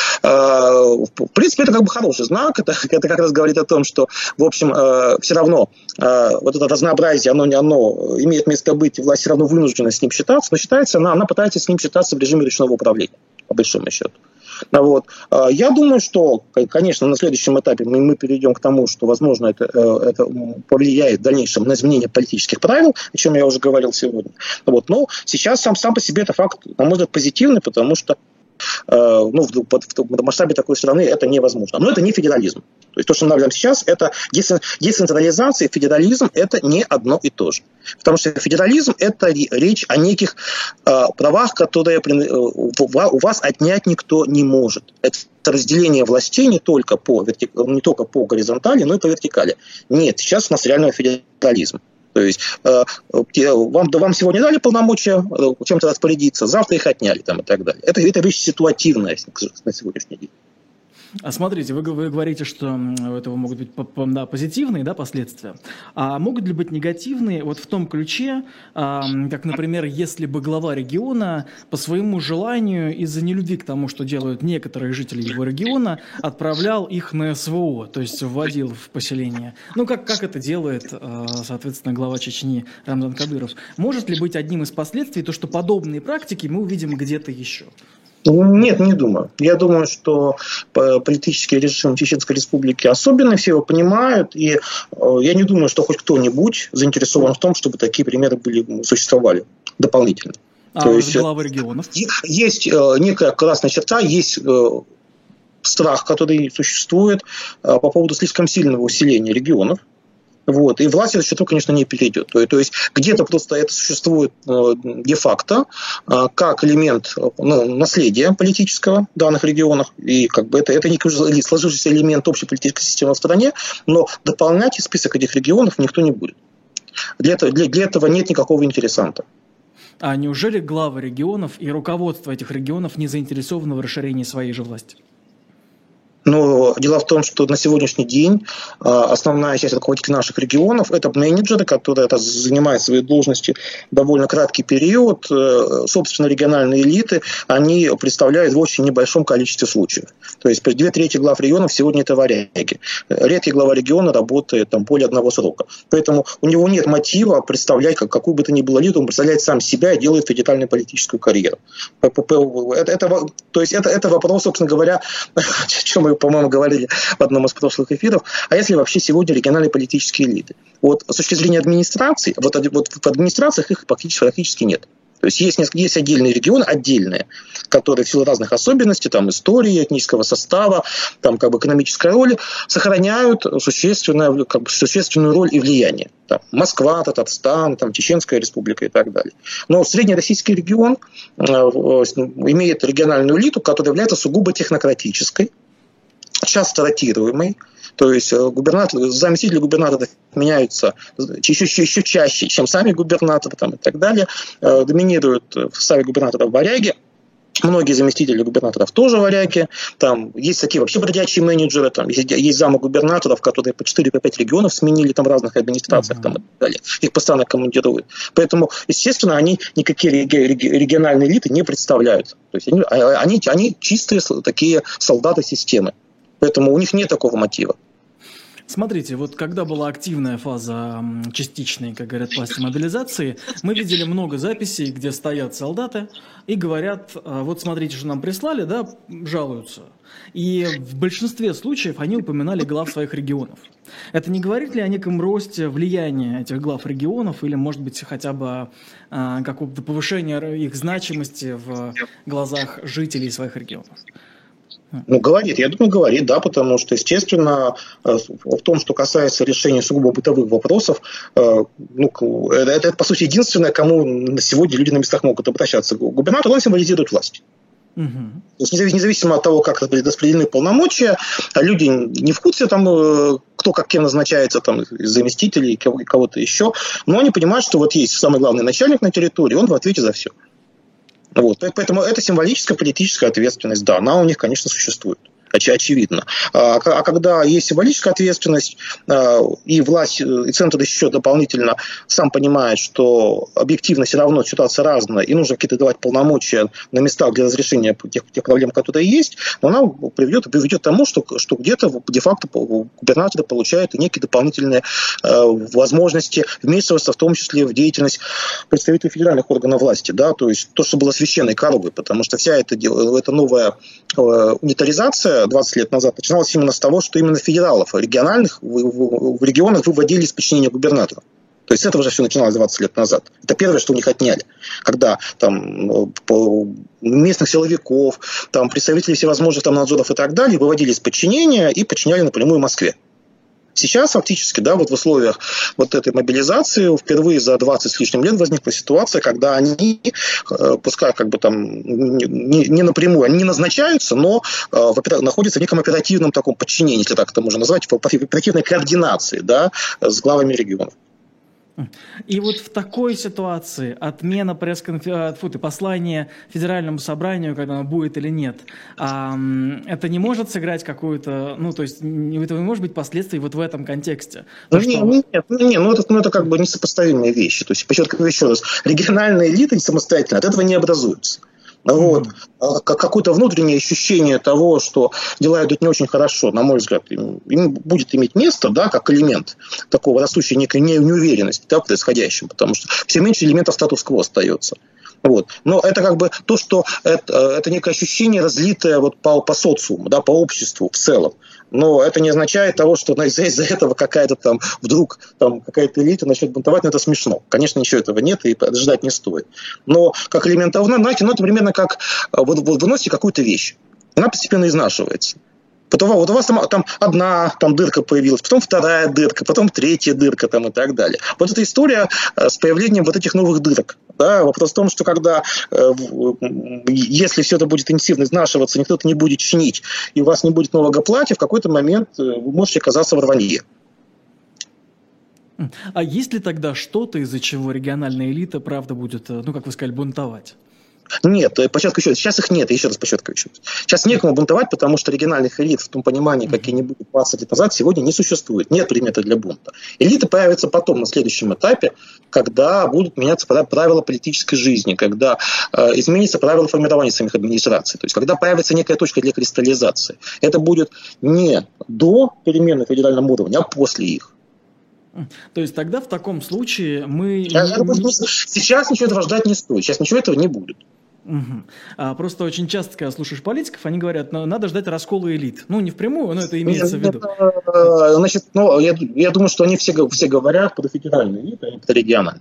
B: В принципе, это как бы хороший знак. Это, это как раз говорит о том, что, в общем, все равно вот это разнообразие, оно, оно имеет место быть, и власть все равно вынуждена с ним считаться, но считается она, она пытается с ним считаться в режиме ручного управления, по большому счету. Вот. Я думаю, что, конечно, на следующем этапе мы, мы перейдем к тому, что, возможно, это, это повлияет в дальнейшем на изменение политических правил, о чем я уже говорил сегодня. Вот. Но сейчас сам, сам по себе это факт, на мой взгляд, позитивный, потому что ну, в, в, в масштабе такой страны это невозможно. Но это не федерализм. То есть то, что мы наблюдаем сейчас, это децентрализация и федерализм – это не одно и то же. Потому что федерализм – это речь о неких э, правах, которые э, у вас отнять никто не может. Это разделение властей не только по, вертик... не только по горизонтали, но и по вертикали. Нет, сейчас у нас реальный федерализм. То есть э, вам, вам сегодня дали полномочия э, чем-то распорядиться, завтра их отняли там, и так далее. Это, это вещь ситуативная на сегодняшний день.
A: А смотрите, вы, вы говорите, что у этого могут быть да, позитивные да, последствия, а могут ли быть негативные вот в том ключе, а, как, например, если бы глава региона по своему желанию из-за нелюбви к тому, что делают некоторые жители его региона, отправлял их на СВО, то есть вводил в поселение. Ну, как, как это делает, соответственно, глава Чечни Рамзан Кадыров. Может ли быть одним из последствий то, что подобные практики мы увидим где-то еще?
B: Нет, не думаю. Я думаю, что политический режим Чеченской Республики особенный, все его понимают, и я не думаю, что хоть кто-нибудь заинтересован в том, чтобы такие примеры были, существовали дополнительно.
A: А То есть, главы регионов?
B: Есть некая красная черта, есть страх, который существует по поводу слишком сильного усиления регионов. Вот. И власть этот счеток, конечно, не перейдет. То, то есть где-то просто это существует э, де-факто э, как элемент ну, наследия политического в данных регионах. И как бы это, это некий сложившийся элемент общей политической системы в стране, но дополнять список этих регионов никто не будет. Для этого, для, для этого нет никакого интересанта.
A: А неужели главы регионов и руководство этих регионов не заинтересованы в расширении своей же власти?
B: Но дело в том, что на сегодняшний день основная часть руководителей наших регионов – это менеджеры, которые занимают свои должности довольно краткий период. Собственно, региональные элиты, они представляют в очень небольшом количестве случаев. То есть две трети глав регионов сегодня это варяги. Редкий глава региона работает там более одного срока. Поэтому у него нет мотива представлять как, какую бы то ни было элиту, он представляет сам себя и делает федеральную политическую карьеру. Это, это, то есть это, это вопрос, собственно говоря, о чем мы, по-моему, говорили в одном из прошлых эфиров, а если вообще сегодня региональные политические элиты? Вот с точки зрения администрации, вот, вот в администрациях их практически, практически нет. То есть есть, есть отдельные регионы, отдельные, которые в силу разных особенностей, там, истории, этнического состава, там, как бы, экономической роли, сохраняют существенную, как бы, существенную роль и влияние. Там, Москва, Татарстан, там, Чеченская республика и так далее. Но среднероссийский регион э, имеет региональную элиту, которая является сугубо технократической, часто ротируемой. То есть губернаторы, заместители губернаторов меняются еще, еще, еще чаще, чем сами губернаторы там, и так далее. Доминируют в составе губернаторов варяги. Многие заместители губернаторов тоже варяги. Там есть такие вообще бродячие менеджеры. Там есть, есть замы губернаторов, которые по четыре-пять регионов сменили там, в разных администрациях. Mm-hmm. Там, и так далее. Их постоянно командируют. Поэтому, естественно, они никакие региональные элиты не представляют. То есть они, они, они чистые такие солдаты системы. Поэтому у них нет такого мотива.
A: Смотрите, вот когда была активная фаза частичной, как говорят, власти мобилизации, мы видели много записей, где стоят солдаты и говорят, вот смотрите, что нам прислали, да, жалуются. И в большинстве случаев они упоминали глав своих регионов. Это не говорит ли о неком росте влияния этих глав регионов или, может быть, хотя бы а, какого-то повышения их значимости в глазах жителей своих регионов?
B: Ну, говорит, я думаю, говорит, да, потому что, естественно, в том, что касается решения сугубо бытовых вопросов, ну, это, это, по сути, единственное, кому на сегодня люди на местах могут обращаться. Губернатор, он символизирует власть. Угу. То есть, независимо от того, как распределены полномочия, люди не в курсе, там, кто как кем назначается, там, из заместителей, кого-то еще, но они понимают, что вот есть самый главный начальник на территории, он в ответе за все. Вот. Поэтому это символическая политическая ответственность, да, она у них, конечно, существует. Очевидно. А когда есть символическая ответственность, и власть, и центр еще дополнительно сам понимает, что объективно все равно ситуация разная, и нужно какие-то давать полномочия на местах для разрешения тех, тех проблем, которые есть, она приведет, приведет к тому, что, что где-то де-факто губернаторы получают некие дополнительные возможности вмешиваться, в том числе в деятельность представителей федеральных органов власти. Да? То есть то, что было священной коровой, потому что вся эта, эта новая унитаризация двадцать лет назад начиналось именно с того, что именно федералов, региональных, в, в, в регионах выводили из подчинения губернатора. То есть с этого же все начиналось двадцать лет назад. Это первое, что у них отняли. Когда там местных силовиков, там, представителей всевозможных там, надзоров и так далее выводили из подчинения и подчиняли напрямую Москве. Сейчас фактически, да, вот в условиях вот этой мобилизации впервые за двадцать с лишним лет возникла ситуация, когда они, пускай как бы там не, не напрямую, они не назначаются, но э, находятся в неком оперативном таком подчинении, если так это можно назвать, в оперативной координации, да, с главами регионов.
A: И вот в такой ситуации отмена пресс-конференции, послания Федеральному собранию, когда оно будет или нет, это не может сыграть какую-то, ну, то есть это не может быть последствий вот в этом контексте?
B: Ну, что... Нет, нет, нет, ну, это, ну, это как бы несопоставимые вещи. То есть, подчеркиваю еще раз, региональные элиты самостоятельно от этого не образуются. Вот. Mm-hmm. Какое-то внутреннее ощущение того, что дела идут не очень хорошо, на мой взгляд, им, им будет иметь место, да, как элемент такого растущей некой неуверенности, да, в происходящем, потому что все меньше элементов статус-кво остается. Вот. Но это как бы то, что это, это некое ощущение, разлитое вот по, по социуму, да, по обществу в целом. Но это не означает того, что из-за, из-за этого какая-то там вдруг там, какая-то элита начнет бунтовать, но это смешно. Конечно, ничего этого нет и ждать не стоит. Но как элемент, знаете, ну это примерно как вот, вот выносите какую-то вещь. Она постепенно изнашивается. Потом вот у вас там, там одна там, дырка появилась, потом вторая дырка, потом третья дырка там, и так далее. Вот эта история с появлением вот этих новых дырок. Да? Вопрос в том, что когда, если все это будет интенсивно изнашиваться, никто это не будет чинить, и у вас не будет нового платья, в какой-то момент вы можете оказаться в рванье.
A: А есть ли тогда что-то, из-за чего региональная элита, правда, будет, ну, как вы сказали, бунтовать?
B: Нет, почетка еще сейчас их нет, еще раз почетка еще. Сейчас некому бунтовать, потому что региональных элит в том понимании, какие они были двадцать лет назад, сегодня не существует. Нет предмета для бунта. Элиты появятся потом, на следующем этапе, когда будут меняться правила политической жизни, когда э, изменится правила формирования самих администраций, то есть когда появится некая точка для кристаллизации. Это будет не до перемен на федеральном уровне, а после их.
A: То есть тогда в таком случае мы...
B: Сейчас, сейчас ничего этого ждать не стоит, сейчас ничего этого не будет.
A: Угу. А просто очень часто, когда слушаешь политиков, они говорят, ну, надо ждать раскола элит. Ну, не впрямую, но это имеется
B: Нет,
A: в виду.
B: Это, значит, ну, я, я думаю, что они все, все говорят про федеральные элиты, а не про региональные.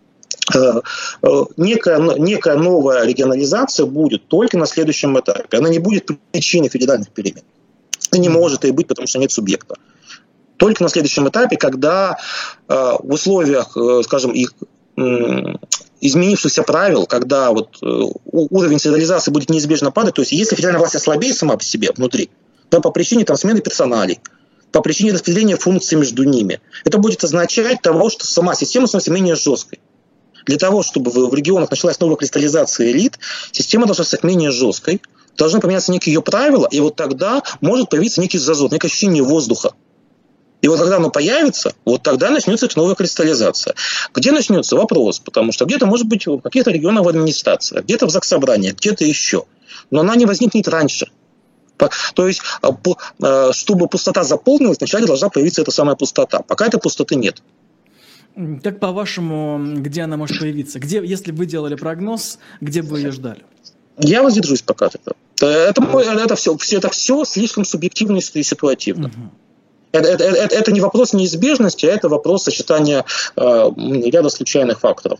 B: Некая, некая новая регионализация будет только на следующем этапе. Она не будет причиной федеральных перемен. И не может и быть, потому что нет субъекта. Только на следующем этапе, когда в условиях, скажем, их изменившихся правил, когда вот уровень централизации будет неизбежно падать, то есть если федеральная власть ослабеет сама по себе внутри, то по причине там, смены персоналей, по причине распределения функций между ними, это будет означать того, что сама система становится менее жесткой. Для того, чтобы в регионах началась новая кристаллизация элит, система должна стать менее жесткой, должны поменяться некие ее правила, и вот тогда может появиться некий зазор, некое ощущение воздуха. И вот когда оно появится, вот тогда начнется эта новая кристаллизация. Где начнется? Вопрос. Потому что где-то, может быть, в каких-то регионах в администрации, где-то в заксобрании, где-то еще. Но она не возникнет раньше. То есть, чтобы пустота заполнилась, вначале должна появиться эта самая пустота. Пока этой пустоты нет.
A: Как по-вашему, где она может появиться? Где, если бы вы делали прогноз, где бы вы ее ждали?
B: Я воздержусь пока от этого. Это, это, все, это все слишком субъективно и ситуативно. Угу. Это, это, это, это не вопрос неизбежности, а это вопрос сочетания э, ряда случайных факторов.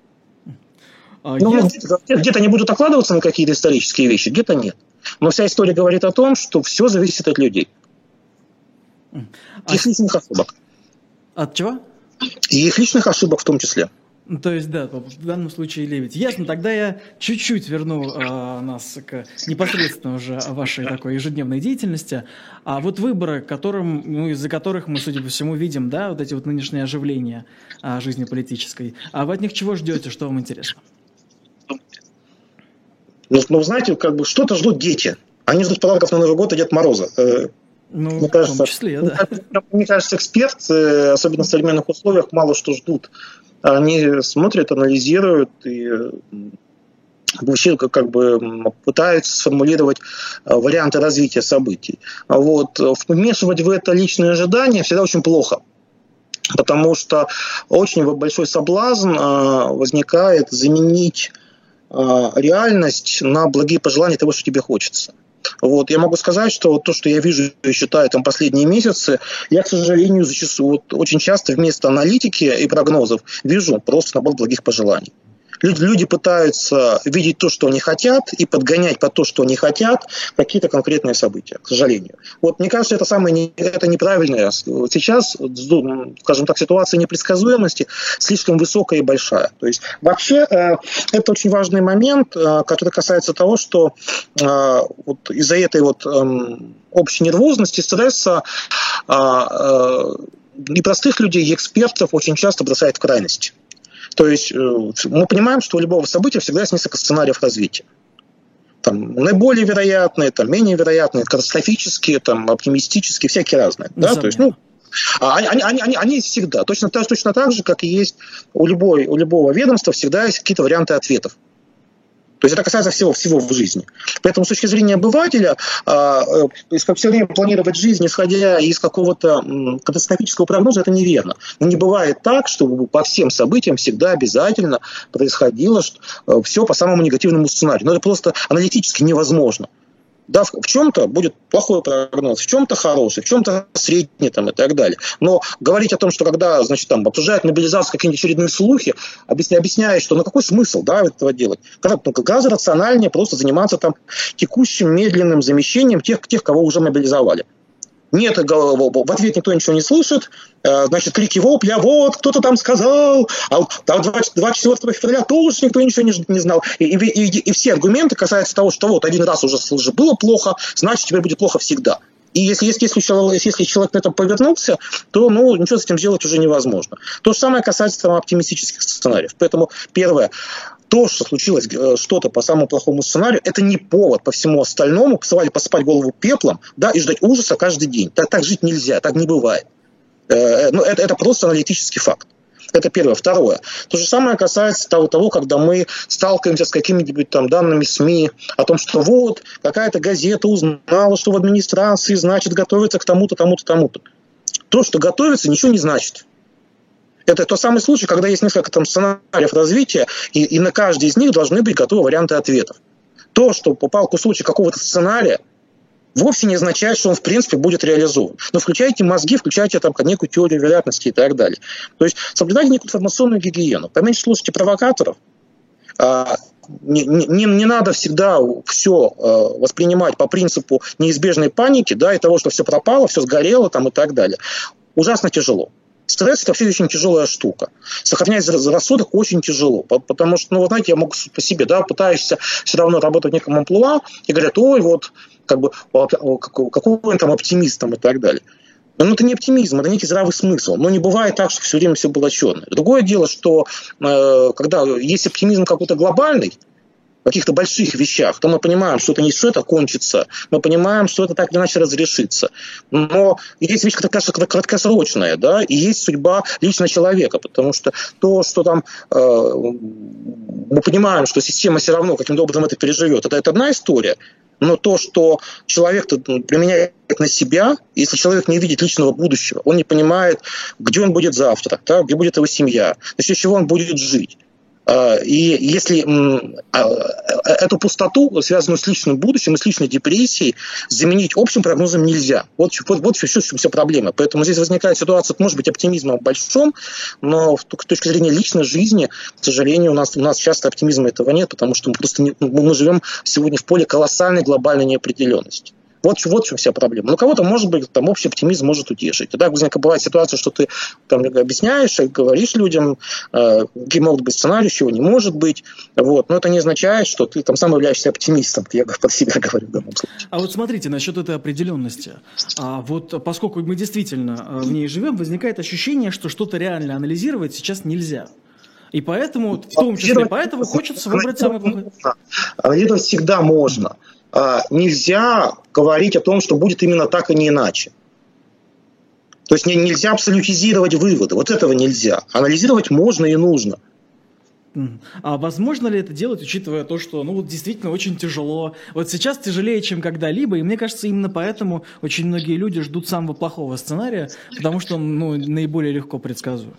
B: А ну, есть... где-то, где-то они будут окладываться на какие-то исторические вещи, где-то нет. Но вся история говорит о том, что все зависит от людей.
A: А...
B: Их личных ошибок.
A: От чего?
B: И их личных ошибок в том числе.
A: То есть, да, в данном случае Лебедь. Ясно, тогда я чуть-чуть верну э, нас к непосредственно уже вашей такой ежедневной деятельности. А вот выборы, которым, ну, из-за которых мы, судя по всему, видим, да, вот эти вот нынешние оживления э, жизни политической. А вы от них чего ждете, что вам интересно?
B: Ну, ну, знаете, как бы что-то ждут дети. Они ждут подарков на Новый год и Дед Мороза.
A: Ну,
B: мне кажется,
A: в том числе, да.
B: Мне кажется, эксперты, особенно в современных условиях, мало что ждут. Они смотрят, анализируют и вообще как, как бы пытаются сформулировать варианты развития событий. Вот. Вмешивать в это личные ожидания всегда очень плохо, потому что очень большой соблазн возникает заменить реальность на благие пожелания того, что тебе хочется. Вот, я могу сказать, что вот то, что я вижу и считаю там последние месяцы, я, к сожалению, зачастую, вот, очень часто вместо аналитики и прогнозов вижу просто набор благих пожеланий. Люди, люди пытаются видеть то, что они хотят, и подгонять под то, что они хотят, какие-то конкретные события, к сожалению. Вот, мне кажется, это самое это неправильное. Сейчас, скажем так, ситуация непредсказуемости слишком высокая и большая. То есть, вообще, это очень важный момент, который касается того, что вот из-за этой вот общей нервозности, стресса и простых людей, и экспертов очень часто бросает в крайности. То есть мы понимаем, что у любого события всегда есть несколько сценариев развития. Там, наиболее вероятные, там, менее вероятные, катастрофические, там, оптимистические, всякие разные. Да? То есть, ну, они, они, они, они есть всегда. Точно, точно так же, как и есть у, любой, у любого ведомства, всегда есть какие-то варианты ответов. То есть это касается всего, всего в жизни. Поэтому с точки зрения обывателя, если все время планировать жизнь, исходя из какого-то катастрофического прогноза, это неверно. Но не бывает так, чтобы по всем событиям всегда обязательно происходило все по самому негативному сценарию. Но это просто аналитически невозможно. Да, в, в чем-то будет плохой прогноз, в чем-то хороший, в чем-то средний там, и так далее. Но говорить о том, что когда, значит, там обсуждают мобилизацию, какие-нибудь очередные слухи, объясняя, объясняя, что ну какой смысл, да, этого делать? Когда, ну, гораздо рациональнее просто заниматься там текущим медленным замещением тех, тех, кого уже мобилизовали. Нет, в ответ никто ничего не слышит, значит, крики вопли, а вот кто-то там сказал, а двадцать четвёртого февраля тоже никто ничего не, не знал. И, и, и, и все аргументы касаются того, что вот один раз уже, уже было плохо, значит, теперь будет плохо всегда. И если, если, если, человек, если человек на этом повернулся, то ну, ничего с этим сделать уже невозможно. То же самое касается там, оптимистических сценариев. Поэтому, первое, То, что случилось что-то по самому плохому сценарию, это не повод по всему остальному посылать, посыпать голову пеплом, да, и ждать ужаса каждый день. Так, так жить нельзя, так не бывает. Э, ну, это, это просто аналитический факт. Это первое. Второе. То же самое касается того, того, когда мы сталкиваемся с какими-нибудь там данными СМИ о том, что вот какая-то газета узнала, что в администрации, значит, готовится к тому-то, тому-то, тому-то. То, что готовится, ничего не значит. Это тот самый случай, когда есть несколько там сценариев развития, и, и на каждый из них должны быть готовы варианты ответов. То, что попал кусочек какого-то сценария, вовсе не означает, что он в принципе будет реализован. Но включайте мозги, включайте там некую теорию вероятности и так далее. То есть соблюдайте некую информационную гигиену. Поменьше слушайте провокаторов. Не, не, не надо всегда все воспринимать по принципу неизбежной паники, да, и того, что все пропало, все сгорело там, и так далее. Ужасно тяжело. Стресс – это вообще очень тяжелая штука. Сохранять рассудок очень тяжело. Потому что, ну, вы знаете, я могу по себе, да, пытаешься все равно работать в неком амплуа, и говорят, ой, вот, как бы, какой он там оптимист там, и так далее. Но это не оптимизм, это некий здравый смысл. Но не бывает так, что все время все было черное. Другое дело, что э, когда есть оптимизм какой-то глобальный, в каких-то больших вещах, то мы понимаем, что это не что это кончится, мы понимаем, что это так или иначе разрешится. Но есть вещь какая-то краткосрочная, да, и есть судьба лично человека, потому что то, что там э, мы понимаем, что система все равно каким-то образом это переживет, это, это одна история. Но то, что человек применяет на себя, если человек не видит личного будущего, он не понимает, где он будет завтра, да, где будет его семья, за счет чего он будет жить. И если эту пустоту, связанную с личным будущим и с личной депрессией, заменить общим прогнозом нельзя. Вот, вот, вот все, все проблемы. Поэтому здесь возникает ситуация, может быть, оптимизма большом, но с точки зрения личной жизни, к сожалению, у нас, у нас часто оптимизма этого нет, потому что мы просто не, мы живем сегодня в поле колоссальной глобальной неопределенности. Вот, вот в чем вся проблема. Ну, кого-то, может быть, там общий оптимизм может утешить. Тогда бывает ситуация, что ты там объясняешь, говоришь людям, э, какие могут быть сценарии, чего не может быть. Вот. Но это не означает, что ты там сам являешься оптимистом. Я под себя говорю в данном случае.
A: А вот смотрите, насчет этой определенности. А вот поскольку мы действительно в ней живем, возникает ощущение, что что-то реально анализировать сейчас нельзя. И поэтому, в том числе поэтому, хочется выбрать самое плохое.
B: Анализировать всегда можно. Нельзя говорить о том, что будет именно так, и не иначе. То есть нельзя абсолютизировать выводы. Вот этого нельзя. Анализировать можно и нужно.
A: А возможно ли это делать, учитывая то, что ну, вот действительно очень тяжело? Вот сейчас тяжелее, чем когда-либо, и мне кажется, именно поэтому очень многие люди ждут самого плохого сценария, потому что он ну, наиболее легко предсказуем.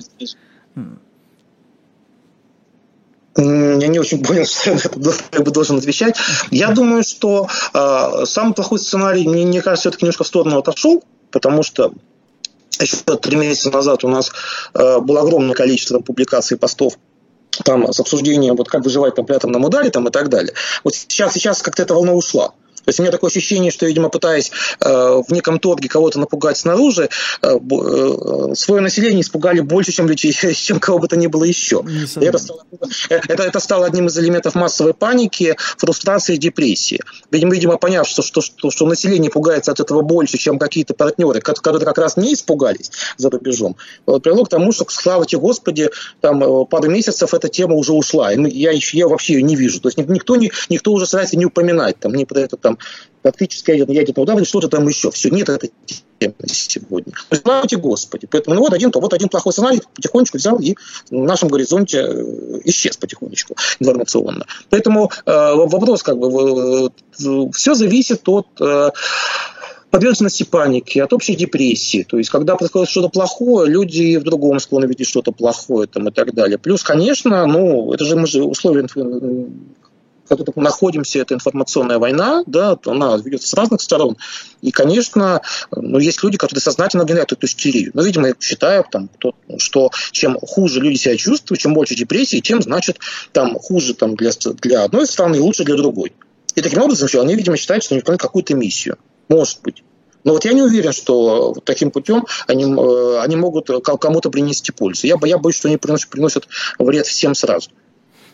B: Я не очень понял, что я бы должен отвечать. Я думаю, что э, самый плохой сценарий, мне, мне кажется, все-таки немножко в сторону отошел, потому что еще три месяца назад у нас э, было огромное количество там, публикаций, постов там, с обсуждением, вот, как выживать там, при атомном ударе там, и так далее. Вот сейчас, сейчас как-то эта волна ушла. То есть у меня такое ощущение, что, видимо, пытаясь э, в неком торге кого-то напугать снаружи, э, э, свое население испугали больше, чем, чем кого бы то ни было еще. Это стало, это, это стало одним из элементов массовой паники, фрустрации и депрессии. Видимо, видимо поняв, что, что, что, что население пугается от этого больше, чем какие-то партнеры, которые как раз не испугались за рубежом, привело к тому, что, слава тебе Господи, там, пару месяцев эта тема уже ушла. И я, я вообще ее не вижу. То есть никто, не, никто уже старается не упоминать там, ни про это там, тактическое ядерное удар или что-то там еще. Все, нет этой темы сегодня. Слава тебе Господи. Поэтому ну, вот, один, вот один плохой сценарий потихонечку взял и на нашем горизонте исчез потихонечку информационно. Поэтому э, вопрос как бы э, все зависит от э, подверженности панике, от общей депрессии. То есть, когда происходит что-то плохое, люди в другом склонны видеть что-то плохое там, и так далее. Плюс, конечно, ну, это же мы же условия, в которых мы находимся, это информационная война, да, она ведется с разных сторон. И, конечно, ну, есть люди, которые сознательно гнетут эту истерию. Но, видимо, считают, там, кто, что чем хуже люди себя чувствуют, чем больше депрессии, тем, значит, там, хуже там, для, для одной страны и лучше для другой. И таким образом они, видимо, считают, что они выполняют какую-то миссию. Может быть. Но вот я не уверен, что таким путем они, они могут кому-то принести пользу. Я, я боюсь, что они приносят, приносят вред всем сразу.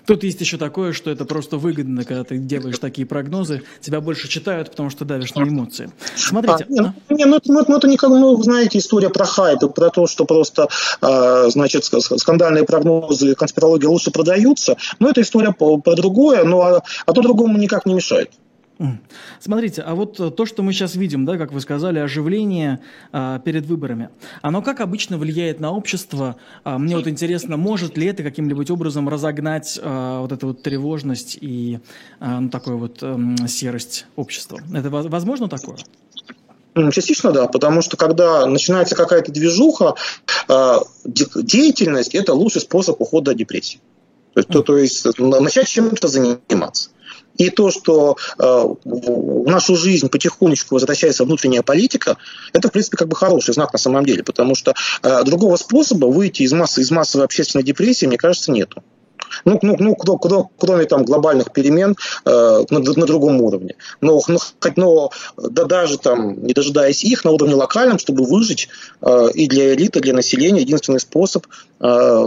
A: Тут есть еще такое, что это просто выгодно, когда ты делаешь такие прогнозы, тебя больше читают, потому что давишь на эмоции. Смотрите.
B: А, не, а? не, ну, ну, ну, это не как, ну, знаете, история про хайп, про то, что просто, э, значит, скандальные прогнозы, конспирология лучше продаются, но это история по, про другое, но а, а то другому никак не мешает.
A: Смотрите, а вот то, что мы сейчас видим, да, как вы сказали, оживление а, перед выборами, оно как обычно влияет на общество? А, мне вот интересно, может ли это каким-нибудь образом разогнать а, вот эту вот тревожность и а, ну, такую вот а, серость общества? Это возможно такое?
B: Частично да, потому что когда начинается какая-то движуха, деятельность – это лучший способ ухода от депрессии. То есть, то, то есть начать чем-то заниматься. И то, что э, в нашу жизнь потихонечку возвращается внутренняя политика, это, в принципе, как бы хороший знак на самом деле, потому что э, другого способа выйти из, массы, из массовой общественной депрессии, мне кажется, нету. Ну, ну, ну кроме там глобальных перемен э, на, на другом уровне. Но, но, но да, даже там, не дожидаясь их, на уровне локальном, чтобы выжить э, и для элиты, и для населения, единственный способ э,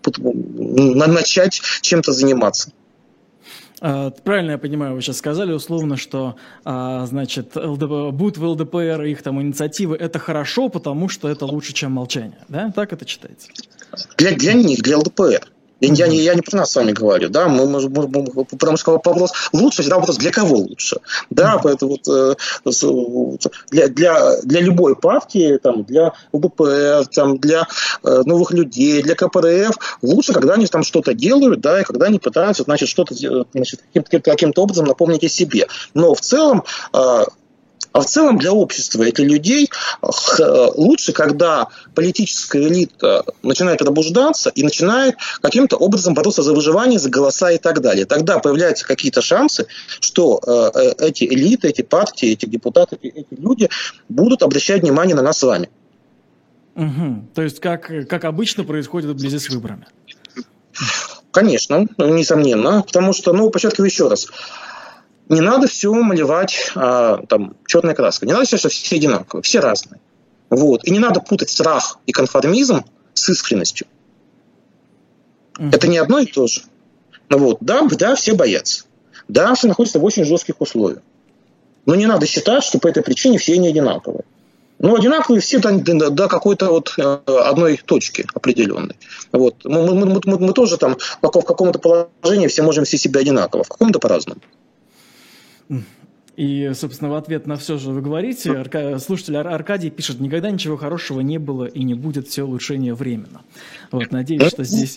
B: начать чем-то заниматься.
A: Правильно я понимаю, вы сейчас сказали условно, что, значит, ЛДП, будут в ЛДПР их там инициативы, это хорошо, потому что это лучше, чем молчание, да? Так это читается? Для,
B: для них, для ЛДПР. Я, я, не, я не про нас с вами говорю, да, мы, мы, мы, потому что вопрос лучше, всегда вопрос, для кого лучше, да, mm-hmm. поэтому вот, для, для, для любой партии, там, для ЛДПР, там, для э, новых людей, для КПРФ лучше, когда они там что-то делают, да, и когда они пытаются, значит, что-то, значит, каким-то, каким-то образом напомнить о себе, но в целом э, А в целом для общества и для людей лучше, когда политическая элита начинает пробуждаться и начинает каким-то образом бороться за выживание, за голоса и так далее. Тогда появляются какие-то шансы, что эти элиты, эти партии, эти депутаты, эти люди будут обращать внимание на нас с вами.
A: Угу. То есть как, как обычно происходит вблизи с выборами?
B: Конечно, несомненно. Потому что, ну, подчеркиваю еще раз, не надо все малевать а, там, черной краской. Не надо все, что все одинаковые, все разные. Вот. И не надо путать страх и конформизм с искренностью. Mm-hmm. Это не одно и то же. Вот. Да, да, все боятся. Да, все находятся в очень жестких условиях. Но не надо считать, что по этой причине все не одинаковые. Ну, одинаковые все до, до, до какой-то вот одной точки определенной. Вот. Мы, мы, мы, мы, мы тоже там в каком-то положении все можем вести себя одинаково, в каком-то по-разному.
A: И, собственно, в ответ на все же вы говорите, Арка... слушатель Ар- Аркадий пишет: никогда ничего хорошего не было и не будет, все улучшение временно. Вот, надеюсь, что здесь...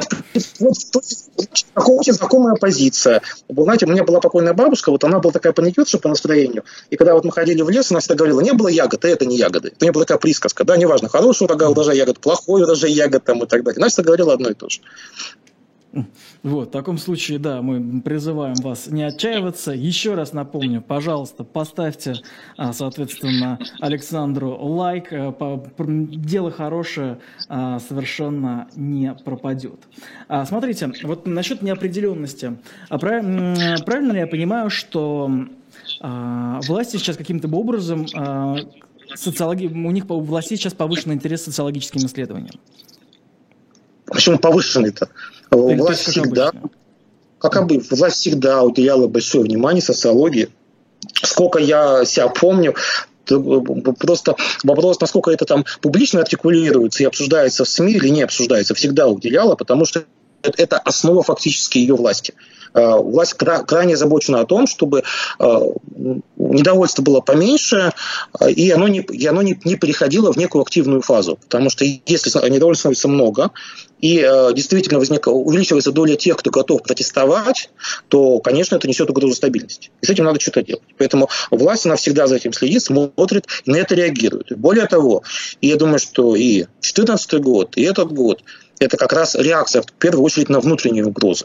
B: Такая очень знакомая позиция. Вы знаете, у меня была покойная бабушка, вот она была такая паникерша по настроению, и когда вот мы ходили в лес, она всегда говорила: не было ягод, и это не ягоды. Это не была такая присказка, да, неважно, хороший урожай ягод, плохой урожай ягод там, и так далее. Она всегда говорила одно и то же.
A: Вот, в таком случае, да, мы призываем вас не отчаиваться. Еще раз напомню, пожалуйста, поставьте, соответственно, Александру лайк. Дело хорошее совершенно не пропадет. Смотрите, вот насчет неопределенности. Правильно ли я понимаю, что власти сейчас каким-то образом, социологи... у них у властей сейчас повышенный интерес к социологическим исследованиям?
B: Почему повышенный-то? Власть
A: как
B: всегда,
A: обычно.
B: как обычно, власть всегда уделяла большое внимание социологии. Сколько я себя помню, просто вопрос, насколько это там публично артикулируется и обсуждается в СМИ или не обсуждается, всегда уделяла, потому что это основа фактически ее власти. Власть крайне озабочена о том, чтобы недовольство было поменьше, и оно не, и оно не, не переходило в некую активную фазу. Потому что если недовольства становится много, и действительно возник, увеличивается доля тех, кто готов протестовать, то, конечно, это несет угрозу стабильности. И с этим надо что-то делать. Поэтому власть, она всегда за этим следит, смотрит и на это реагирует. И более того, я думаю, что и две тысячи четырнадцатый год, и этот год – это как раз реакция, в первую очередь, на внутренние угрозы.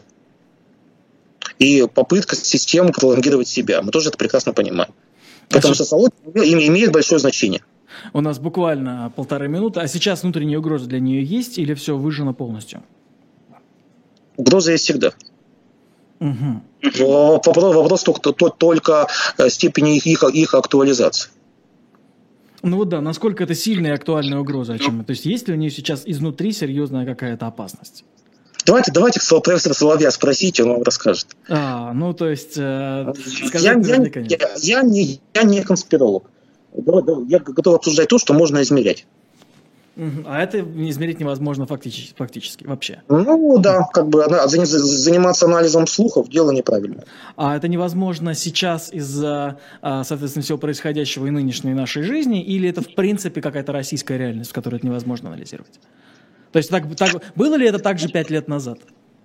B: И попытка системы пролонгировать себя. Мы тоже это прекрасно понимаем. Поэтому социология имеет большое значение.
A: У нас буквально полторы минуты. А сейчас внутренние угрозы для нее есть или все выжжено полностью?
B: Угроза есть всегда.
A: Угу.
B: Вопрос, вопрос только, только степени их, их актуализации.
A: Ну вот да, насколько это сильная и актуальная угроза? О чем? То есть есть ли у нее сейчас изнутри серьезная какая-то опасность?
B: Давайте, давайте профессора Соловья спросите, он вам расскажет.
A: А, ну то есть... Э,
B: я, я, я, я, не, я не конспиролог. Я готов обсуждать то, что можно измерять.
A: А это измерить невозможно фактически, фактически вообще.
B: Ну да, как бы заниматься анализом слухов дело неправильное.
A: А это невозможно сейчас из-за, соответственно, всего происходящего и нынешней нашей жизни, или это в принципе какая-то российская реальность, которую это невозможно анализировать? То есть так, так, было ли это так же пять лет назад?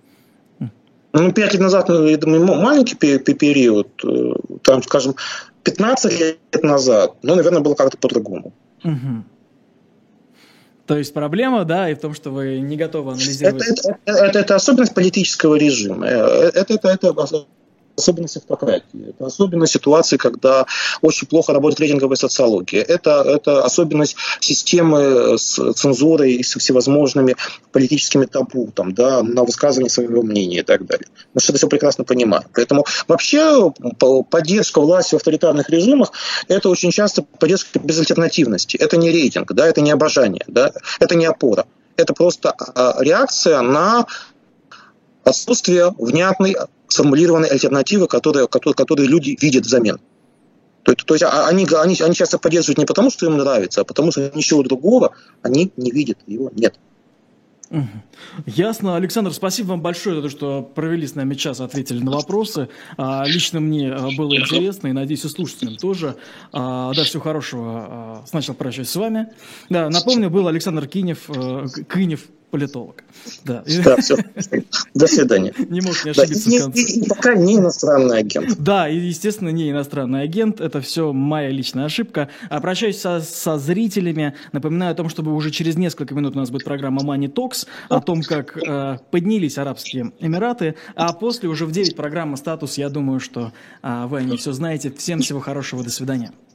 B: Ну, пять лет назад, я думаю, маленький период, там, скажем, пятнадцать лет назад, ну, наверное, было как-то по-другому.
A: Угу. То есть проблема, да, и в том, что вы не готовы анализировать...
B: Это, это, это, это особенность политического режима. Это, это, это особенность автократии. Это особенность ситуации, когда очень плохо работает рейтинговая социология. Это, это особенность системы с цензурой и со всевозможными политическими табу, там, да, на высказывание своего мнения и так далее. Мы что-то все прекрасно понимаем. Поэтому вообще поддержка власти в авторитарных режимах – это очень часто поддержка безальтернативности. Это не рейтинг, да, это не обожание, да, это не опора. Это просто реакция на отсутствие внятной сформулированной альтернативы, которые, которые, которые люди видят взамен. То, то есть они, они, они часто поддерживают не потому, что им нравится, а потому что ничего другого они не видят, его нет.
A: Ясно. Александр, спасибо вам большое за то, что провели с нами час, ответили на вопросы. Лично мне было интересно, и, надеюсь, и слушателям тоже. Да, всего хорошего. Сначала прощаюсь с вами. Да, напомню, был Александр Кинев, Кынев, политолог. Да.
B: Да, все. До свидания.
A: Не мог не ошибиться.
B: Да, и, в конце. И, и пока не иностранный агент.
A: Да, и, естественно, не иностранный агент. Это все моя личная ошибка. Прощаюсь со, со зрителями. Напоминаю о том, чтобы уже через несколько минут у нас будет программа Money Talks о том, как э, поднялись Арабские Эмираты. А после уже в девять программа «Статус». Я думаю, что э, вы о ней все знаете. Всем всего хорошего. До свидания.